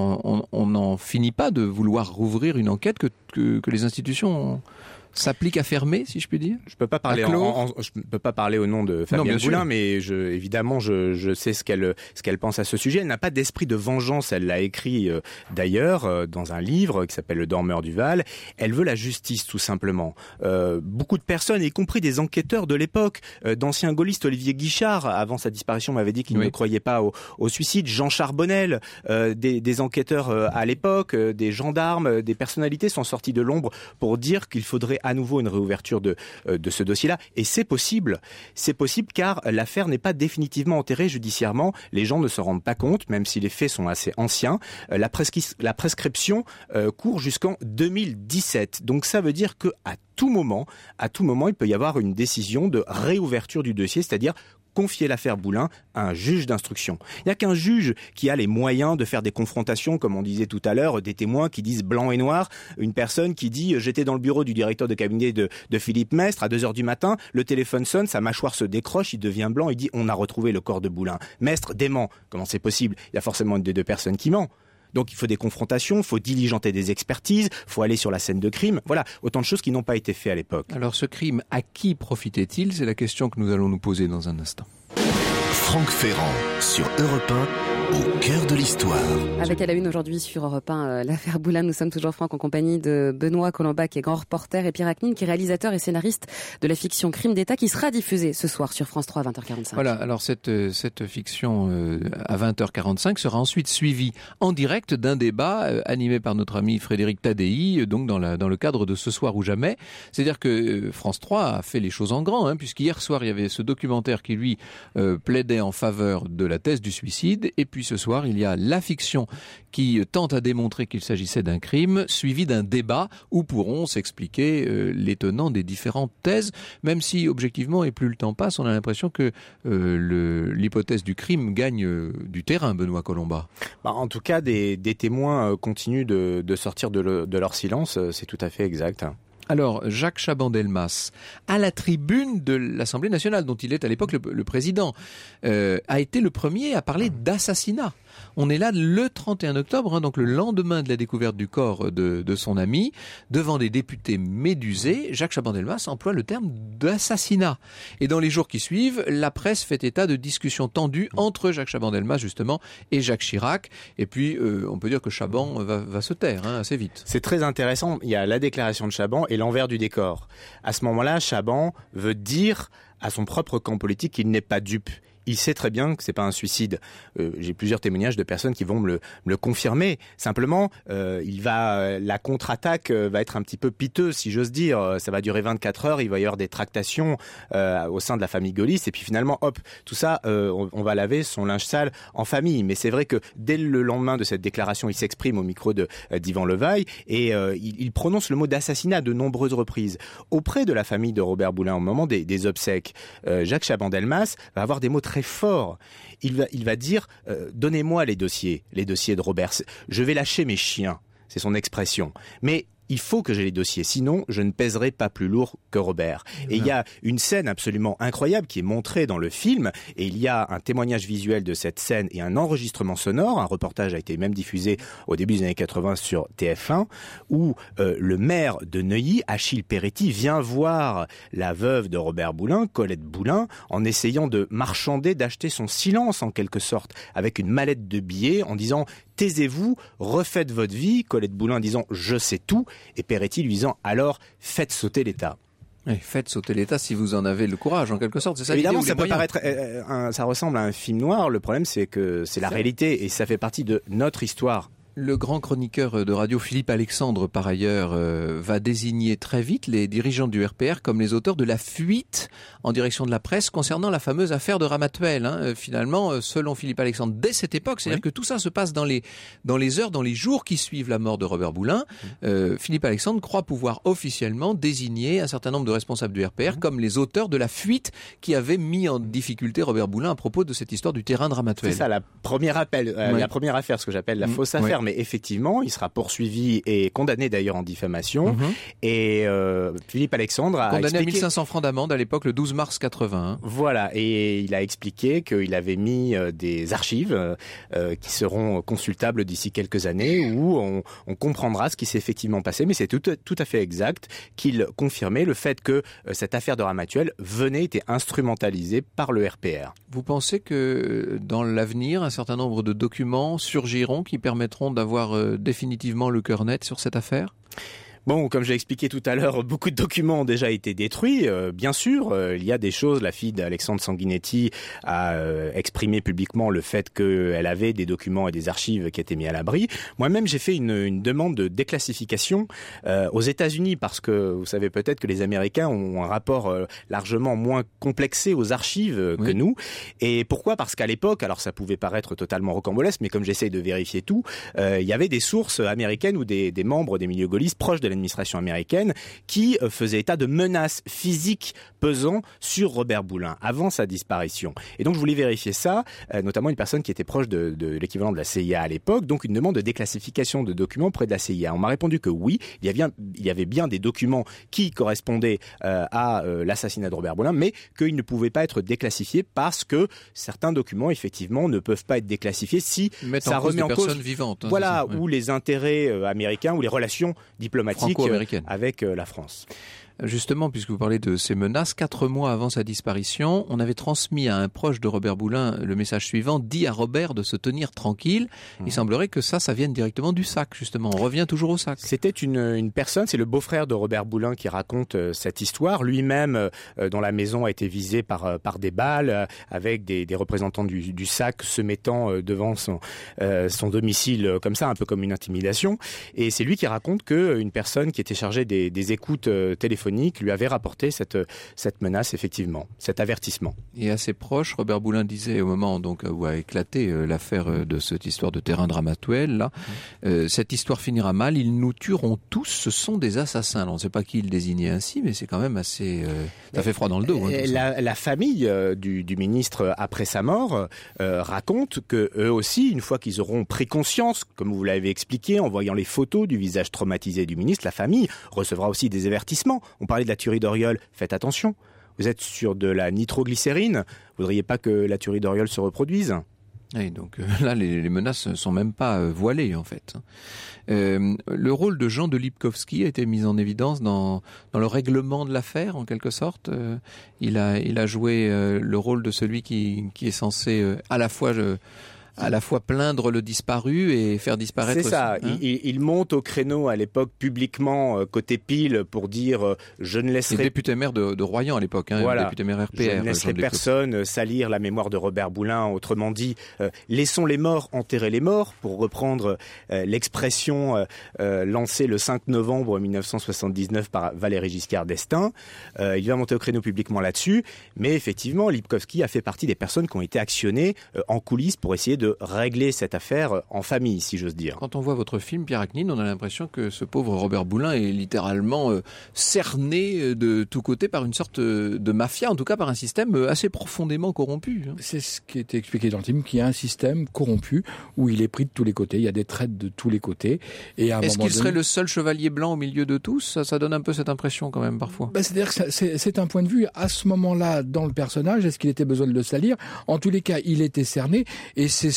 On n'en finit pas de vouloir rouvrir une enquête que, que, que les institutions ont s'applique à fermer, si je puis dire. Je peux pas parler en, en, je peux pas parler au nom de Fabienne Boulin, mais je, évidemment, je, je sais ce qu'elle, ce qu'elle pense à ce sujet. Elle n'a pas d'esprit de vengeance. Elle l'a écrit euh, d'ailleurs euh, dans un livre qui s'appelle Le Dormeur du Val. Elle veut la justice, tout simplement. Euh, beaucoup de personnes, y compris des enquêteurs de l'époque, euh, d'anciens gaullistes, Olivier Guichard, avant sa disparition, m'avait dit qu'il oui. ne croyait pas au, au suicide. Jean Charbonnel, euh, des, des enquêteurs euh, à l'époque, euh, des gendarmes, euh, des personnalités sont sortis de l'ombre pour dire qu'il faudrait à nouveau une réouverture de, euh, de ce dossier-là. Et c'est possible. C'est possible car l'affaire n'est pas définitivement enterrée judiciairement. Les gens ne se rendent pas compte, même si les faits sont assez anciens. Euh, la, prescri- la prescription euh, court jusqu'en deux mille dix-sept. Donc ça veut dire que à tout moment, à tout moment, il peut y avoir une décision de réouverture du dossier, c'est-à-dire confier l'affaire Boulin à un juge d'instruction. Il n'y a qu'un juge qui a les moyens de faire des confrontations, comme on disait tout à l'heure, des témoins qui disent blanc et noir, une personne qui dit « j'étais dans le bureau du directeur de cabinet de, de Philippe Mestre à deux heures du matin, le téléphone sonne, sa mâchoire se décroche, il devient blanc, il dit « on a retrouvé le corps de Boulin ». Mestre dément. Comment c'est possible ? Il y a forcément une des deux personnes qui ment. Donc il faut des confrontations, il faut diligenter des expertises, il faut aller sur la scène de crime. Voilà, autant de choses qui n'ont pas été faites à l'époque. Alors ce crime, à qui profitait-il ? C'est la question que nous allons nous poser dans un instant. Franck Ferrand sur Europe un, au cœur de l'histoire. Avec à la une aujourd'hui sur Europe un, euh, l'affaire Boulin. Nous sommes toujours, Franck, en compagnie de Benoît Colomba, qui est grand reporter, et Pierre Aknin, qui est réalisateur et scénariste de la fiction Crime d'État, qui sera diffusée ce soir sur France trois à vingt heures quarante-cinq. Voilà, alors cette, cette fiction euh, à vingt heures quarante-cinq sera ensuite suivie en direct d'un débat euh, animé par notre ami Frédéric Tadei, euh, donc dans, la, dans le cadre de Ce soir ou jamais. C'est-à-dire que euh, France trois a fait les choses en grand, hein, puisqu'hier soir, il y avait ce documentaire qui, lui, euh, plaidait en faveur de la thèse du suicide, et puis ce soir, il y a la fiction qui tente à démontrer qu'il s'agissait d'un crime, suivi d'un débat où pourront s'expliquer euh, les tenants des différentes thèses, même si, objectivement, et plus le temps passe, on a l'impression que euh, le, l'hypothèse du crime gagne euh, du terrain, Benoît Colomba. Bah, en tout cas, des, des témoins euh, continuent de, de sortir de, le, de leur silence, euh, c'est tout à fait exact. Alors, Jacques Chaban-Delmas, à la tribune de l'Assemblée nationale, dont il est à l'époque le, le président, euh, a été le premier à parler d'assassinat. On est là le trente et un octobre, hein, donc le lendemain de la découverte du corps de, de son ami, devant des députés médusés. Jacques Chaban-Delmas emploie le terme d'assassinat. Et dans les jours qui suivent, la presse fait état de discussions tendues entre Jacques Chaban-Delmas, justement, et Jacques Chirac. Et puis, euh, on peut dire que Chaban va, va se taire hein, assez vite. C'est très intéressant. Il y a la déclaration de Chaban et l'envers du décor. À ce moment-là, Chaban veut dire à son propre camp politique qu'il n'est pas dupe. Il sait très bien que c'est pas un suicide. Euh, j'ai plusieurs témoignages de personnes qui vont me le, me le confirmer. Simplement, euh, il va, la contre-attaque euh, va être un petit peu piteuse, si j'ose dire. Ça va durer vingt-quatre heures. Il va y avoir des tractations euh, au sein de la famille gaulliste. Et puis finalement, hop, tout ça, euh, on, on va laver son linge sale en famille. Mais c'est vrai que dès le lendemain de cette déclaration, il s'exprime au micro de euh, d'Yvan Levaille et euh, il, il prononce le mot d'assassinat de nombreuses reprises auprès de la famille de Robert Boulin au moment des, des obsèques. Euh, Jacques Chaban-Delmas va avoir des mots très fort. Il va, il va dire euh, donnez-moi les dossiers, les dossiers de Robert. Je vais lâcher mes chiens. C'est son expression. Mais il faut que j'ai les dossiers, sinon je ne pèserai pas plus lourd que Robert. Et il y a une scène absolument incroyable qui est montrée dans le film, et il y a un témoignage visuel de cette scène et un enregistrement sonore. Un reportage a été même diffusé au début des années quatre-vingts sur T F un, où euh, le maire de Neuilly, Achille Peretti, vient voir la veuve de Robert Boulin, Colette Boulin, en essayant de marchander, d'acheter son silence en quelque sorte, avec une mallette de billets, en disant taisez-vous, refaites votre vie. Colette Boulin disant « je sais tout » et Peretti lui disant « alors faites sauter l'État ». Oui, faites sauter l'État si vous en avez le courage, en quelque sorte. C'est ça. Évidemment, l'idée, ça peut moyens. paraître, euh, un, ça ressemble à un film noir. Le problème, c'est que c'est la réalité et ça fait partie de notre histoire. Le grand chroniqueur de radio Philippe Alexandre, par ailleurs, euh, va désigner très vite les dirigeants du R P R comme les auteurs de la fuite en direction de la presse concernant la fameuse affaire de Ramatuelle. Hein. Euh, finalement, euh, selon Philippe Alexandre, dès cette époque, c'est-à-dire oui. que tout ça se passe dans les dans les heures, dans les jours qui suivent la mort de Robert Boulin. Euh, Philippe Alexandre croit pouvoir officiellement désigner un certain nombre de responsables du R P R mmh. comme les auteurs de la fuite qui avait mis en difficulté Robert Boulin à propos de cette histoire du terrain de Ramatuelle. C'est ça, la première appel, euh, oui. la première affaire, ce que j'appelle la mmh. fausse affaire. Oui. Mais effectivement, il sera poursuivi et condamné d'ailleurs en diffamation. Mmh. Et euh, Philippe Alexandre a condamné expliqué... à mille cinq cents francs d'amende à l'époque, le douze mars quatre-vingt. Voilà, et il a expliqué qu'il avait mis euh, des archives euh, qui seront consultables d'ici quelques années où on, on comprendra ce qui s'est effectivement passé. Mais c'est tout, tout à fait exact qu'il confirmait le fait que euh, cette affaire de Ramatuelle venait, était instrumentalisée par le R P R. Vous pensez que dans l'avenir, un certain nombre de documents surgiront qui permettront d'avoir euh, définitivement le cœur net sur cette affaire ? Bon, comme j'ai expliqué tout à l'heure, beaucoup de documents ont déjà été détruits. Euh, bien sûr, euh, il y a des choses. La fille d'Alexandre Sanguinetti a euh, exprimé publiquement le fait qu'elle avait des documents et des archives qui étaient mis à l'abri. Moi-même, j'ai fait une, une demande de déclassification euh, aux États-Unis parce que vous savez peut-être que les Américains ont un rapport euh, largement moins complexé aux archives euh, oui. que nous. Et pourquoi ? Parce qu'à l'époque, alors ça pouvait paraître totalement rocambolesque, mais comme j'essaye de vérifier tout, euh, il y avait des sources américaines ou des, des membres des milieux gaullistes proches de la l'administration américaine qui faisait état de menaces physiques pesant sur Robert Boulin avant sa disparition. Et donc je voulais vérifier ça, euh, notamment une personne qui était proche de, de l'équivalent de la C I A à l'époque, donc une demande de déclassification de documents près de la C I A. On m'a répondu que oui, il y avait bien, il y avait bien des documents qui correspondaient euh, à euh, l'assassinat de Robert Boulin, mais qu'ils ne pouvaient pas être déclassifiés parce que certains documents, effectivement, ne peuvent pas être déclassifiés si Mettre ça en cause remet des en cause personnes vivantes, hein, voilà, ça, ouais. ou les intérêts euh, américains ou les relations diplomatiques avec euh, la France. Justement, puisque vous parlez de ces menaces, quatre mois avant sa disparition, on avait transmis à un proche de Robert Boulin le message suivant: dis à Robert de se tenir tranquille. Mmh. Il semblerait que ça, ça vienne directement du sac, justement. On revient toujours au sac. C'était une, une personne, c'est le beau-frère de Robert Boulin qui raconte euh, cette histoire. Lui-même, euh, dont la maison a été visée par, euh, par des balles, euh, avec des, des représentants du, du sac se mettant euh, devant son, euh, son domicile euh, comme ça, un peu comme une intimidation. Et c'est lui qui raconte qu'une personne qui était chargée des, des écoutes euh, téléphoniques lui avait rapporté cette, cette menace, effectivement, cet avertissement. Et à ses proches, Robert Boulin disait au moment donc, où a éclaté euh, l'affaire de cette histoire de terrain de Ramatuelle, là, mmh. euh, cette histoire finira mal, ils nous tueront tous, ce sont des assassins. Alors, on ne sait pas qui il désignait ainsi, mais c'est quand même assez... Euh, ça fait froid dans le dos. Hein, la, la famille euh, du, du ministre, après sa mort, euh, raconte que eux aussi, une fois qu'ils auront pris conscience, comme vous l'avez expliqué, en voyant les photos du visage traumatisé du ministre, la famille recevra aussi des avertissements. On parlait de la tuerie d'Auriol, faites attention. Vous êtes sur de la nitroglycérine, vous ne voudriez pas que la tuerie d'Auriol se reproduise. Oui, donc euh, là, les, les menaces ne sont même pas euh, voilées, en fait. Euh, le rôle de Jean de Lipkowski a été mis en évidence dans, dans le règlement de l'affaire, en quelque sorte. Euh, il, a, il a joué euh, le rôle de celui qui, qui est censé euh, à la fois... Je, à la fois plaindre le disparu et faire disparaître... C'est ça, hein il, il monte au créneau à l'époque publiquement, euh, côté pile, pour dire euh, « je ne laisserai... » Il est député maire de, de Royan à l'époque, hein, voilà. député maire R P R. Je ne laisserai personne salir la mémoire de Robert Boulin, autrement dit, euh, laissons les morts enterrer les morts, pour reprendre euh, l'expression euh, euh, lancée le cinq novembre mille neuf cent soixante-dix-neuf par Valéry Giscard d'Estaing. Euh, il va monter au créneau publiquement là-dessus, mais effectivement, Lipkowski a fait partie des personnes qui ont été actionnées euh, en coulisses pour essayer de régler cette affaire en famille, si j'ose dire. Quand on voit votre film, Pierre Acnine, on a l'impression que ce pauvre Robert Boulin est littéralement euh, cerné de tous côtés par une sorte de mafia, en tout cas par un système assez profondément corrompu. Hein. C'est ce qui est expliqué dans le film, qu'il y a un système corrompu où il est pris de tous les côtés, il y a des traites de tous les côtés. Et à un Est-ce moment qu'il donné... serait le seul chevalier blanc au milieu de tous ? ça, ça donne un peu cette impression quand même parfois. Ben, c'est-à-dire que ça, c'est, c'est un point de vue à ce moment-là dans le personnage, est-ce qu'il était besoin de le salir ? En tous les cas, il était cerné et c'est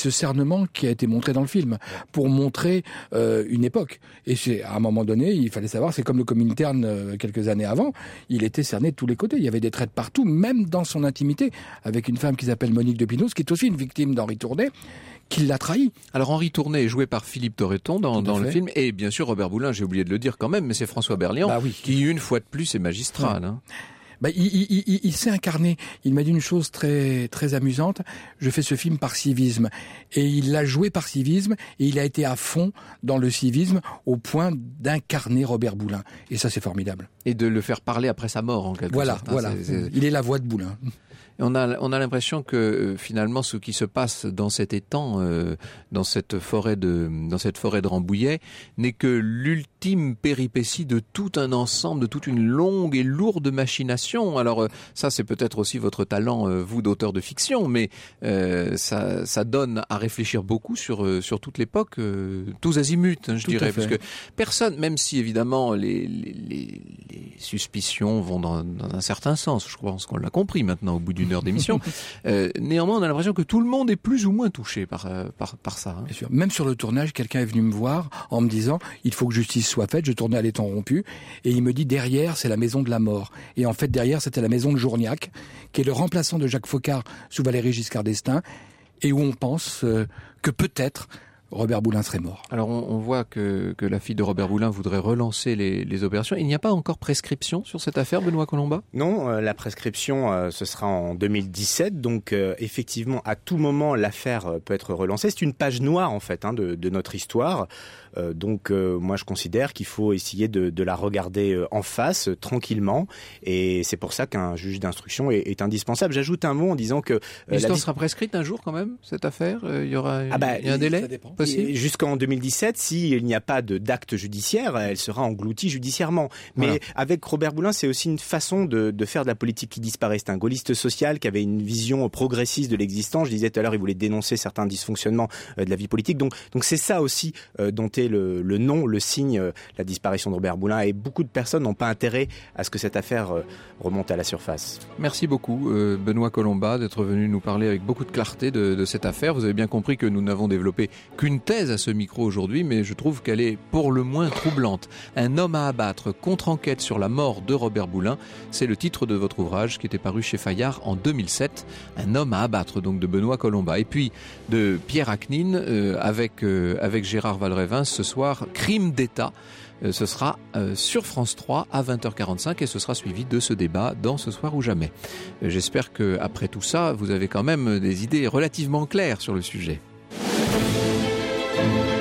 ce cernement qui a été montré dans le film, pour montrer euh, une époque. Et c'est, à un moment donné, il fallait savoir, c'est comme le Comintern euh, quelques années avant, il était cerné de tous les côtés. Il y avait des traits partout, même dans son intimité, avec une femme qui s'appelle Monique de Pinos, qui est aussi une victime d'Henri Tournet, qui l'a trahi. Alors Henri Tournet est joué par Philippe Torreton dans, dans le film, et bien sûr Robert Boulin, j'ai oublié de le dire quand même, mais c'est François Berliand, bah oui. qui une fois de plus est magistral. Ouais. Hein. Bah, il, il, il, il s'est incarné. Il m'a dit une chose très très amusante. Je fais ce film par civisme, et il l'a joué par civisme, et il a été à fond dans le civisme au point d'incarner Robert Boulin. Et ça, c'est formidable. Et de le faire parler après sa mort, en quelque voilà, sorte. Voilà, voilà. C'est... Il est la voix de Boulin. On a, on a l'impression que euh, finalement ce qui se passe dans cet étang, euh, dans cette forêt de, dans cette forêt de Rambouillet, n'est que l'ultime péripétie de tout un ensemble, de toute une longue et lourde machination. Alors euh, ça, c'est peut-être aussi votre talent, euh, vous, d'auteur de fiction, mais euh, ça, ça donne à réfléchir beaucoup sur euh, sur toute l'époque, euh, tous azimuts, hein, je tout dirais, parce que personne, même si évidemment les les, les, les suspicions vont dans, dans un certain sens, je pense qu'on l'a compris maintenant au bout d'une heure d'émission. Euh, néanmoins, on a l'impression que tout le monde est plus ou moins touché par euh, par par ça. Hein. Bien sûr. Même sur le tournage, quelqu'un est venu me voir en me disant il faut que justice soit faite. Je tournais à l'étang rompu et il me dit derrière c'est la maison de la mort. Et en fait derrière c'était la maison de Journiac, qui est le remplaçant de Jacques Foccart sous Valéry Giscard d'Estaing, et où on pense euh, que peut-être Robert Boulin serait mort. Alors on, on voit que, que la fille de Robert Boulin voudrait relancer les, les opérations. Il n'y a pas encore prescription sur cette affaire, Benoît Colomba ? Non, euh, la prescription, euh, ce sera en deux mille dix-sept. Donc euh, effectivement, à tout moment, l'affaire euh, peut être relancée. C'est une page noire en fait hein, de, de notre histoire. Euh, donc euh, moi je considère qu'il faut essayer de, de la regarder euh, en face, euh, tranquillement. Et c'est pour ça qu'un juge d'instruction est, est indispensable. J'ajoute un mot en disant que... Euh, L'histoire la... sera prescrite un jour quand même, cette affaire ? euh, Il y aura ah bah, il y a un délai ? Jusqu'en deux mille dix-sept, s'il n'y a pas de, d'acte judiciaire, elle sera engloutie judiciairement. Mais voilà. Avec Robert Boulin, c'est aussi une façon de, de faire de la politique qui disparaît. C'est un gaulliste social qui avait une vision progressiste de l'existence. Je disais tout à l'heure, il voulait dénoncer certains dysfonctionnements euh, de la vie politique. Donc, donc c'est ça aussi euh, dont est le, le nom, le signe, euh, la disparition de Robert Boulin. Et beaucoup de personnes n'ont pas intérêt à ce que cette affaire euh, remonte à la surface. Merci beaucoup, euh, Benoît Colomba, d'être venu nous parler avec beaucoup de clarté de, de cette affaire. Vous avez bien compris que nous n'avons développé qu'une thèse à ce micro aujourd'hui, mais je trouve qu'elle est pour le moins troublante. Un homme à abattre, contre-enquête sur la mort de Robert Boulin, c'est le titre de votre ouvrage qui était paru chez Fayard en deux mille sept. Un homme à abattre, donc de Benoît Colomba. Et puis de Pierre Acnine euh, avec, euh, avec Gérard Valrevin ce soir, Crime d'État. Euh, ce sera euh, sur France trois à vingt heures quarante-cinq et ce sera suivi de ce débat dans Ce soir ou jamais. Euh, j'espère qu'après tout ça, vous avez quand même des idées relativement claires sur le sujet. Thank you.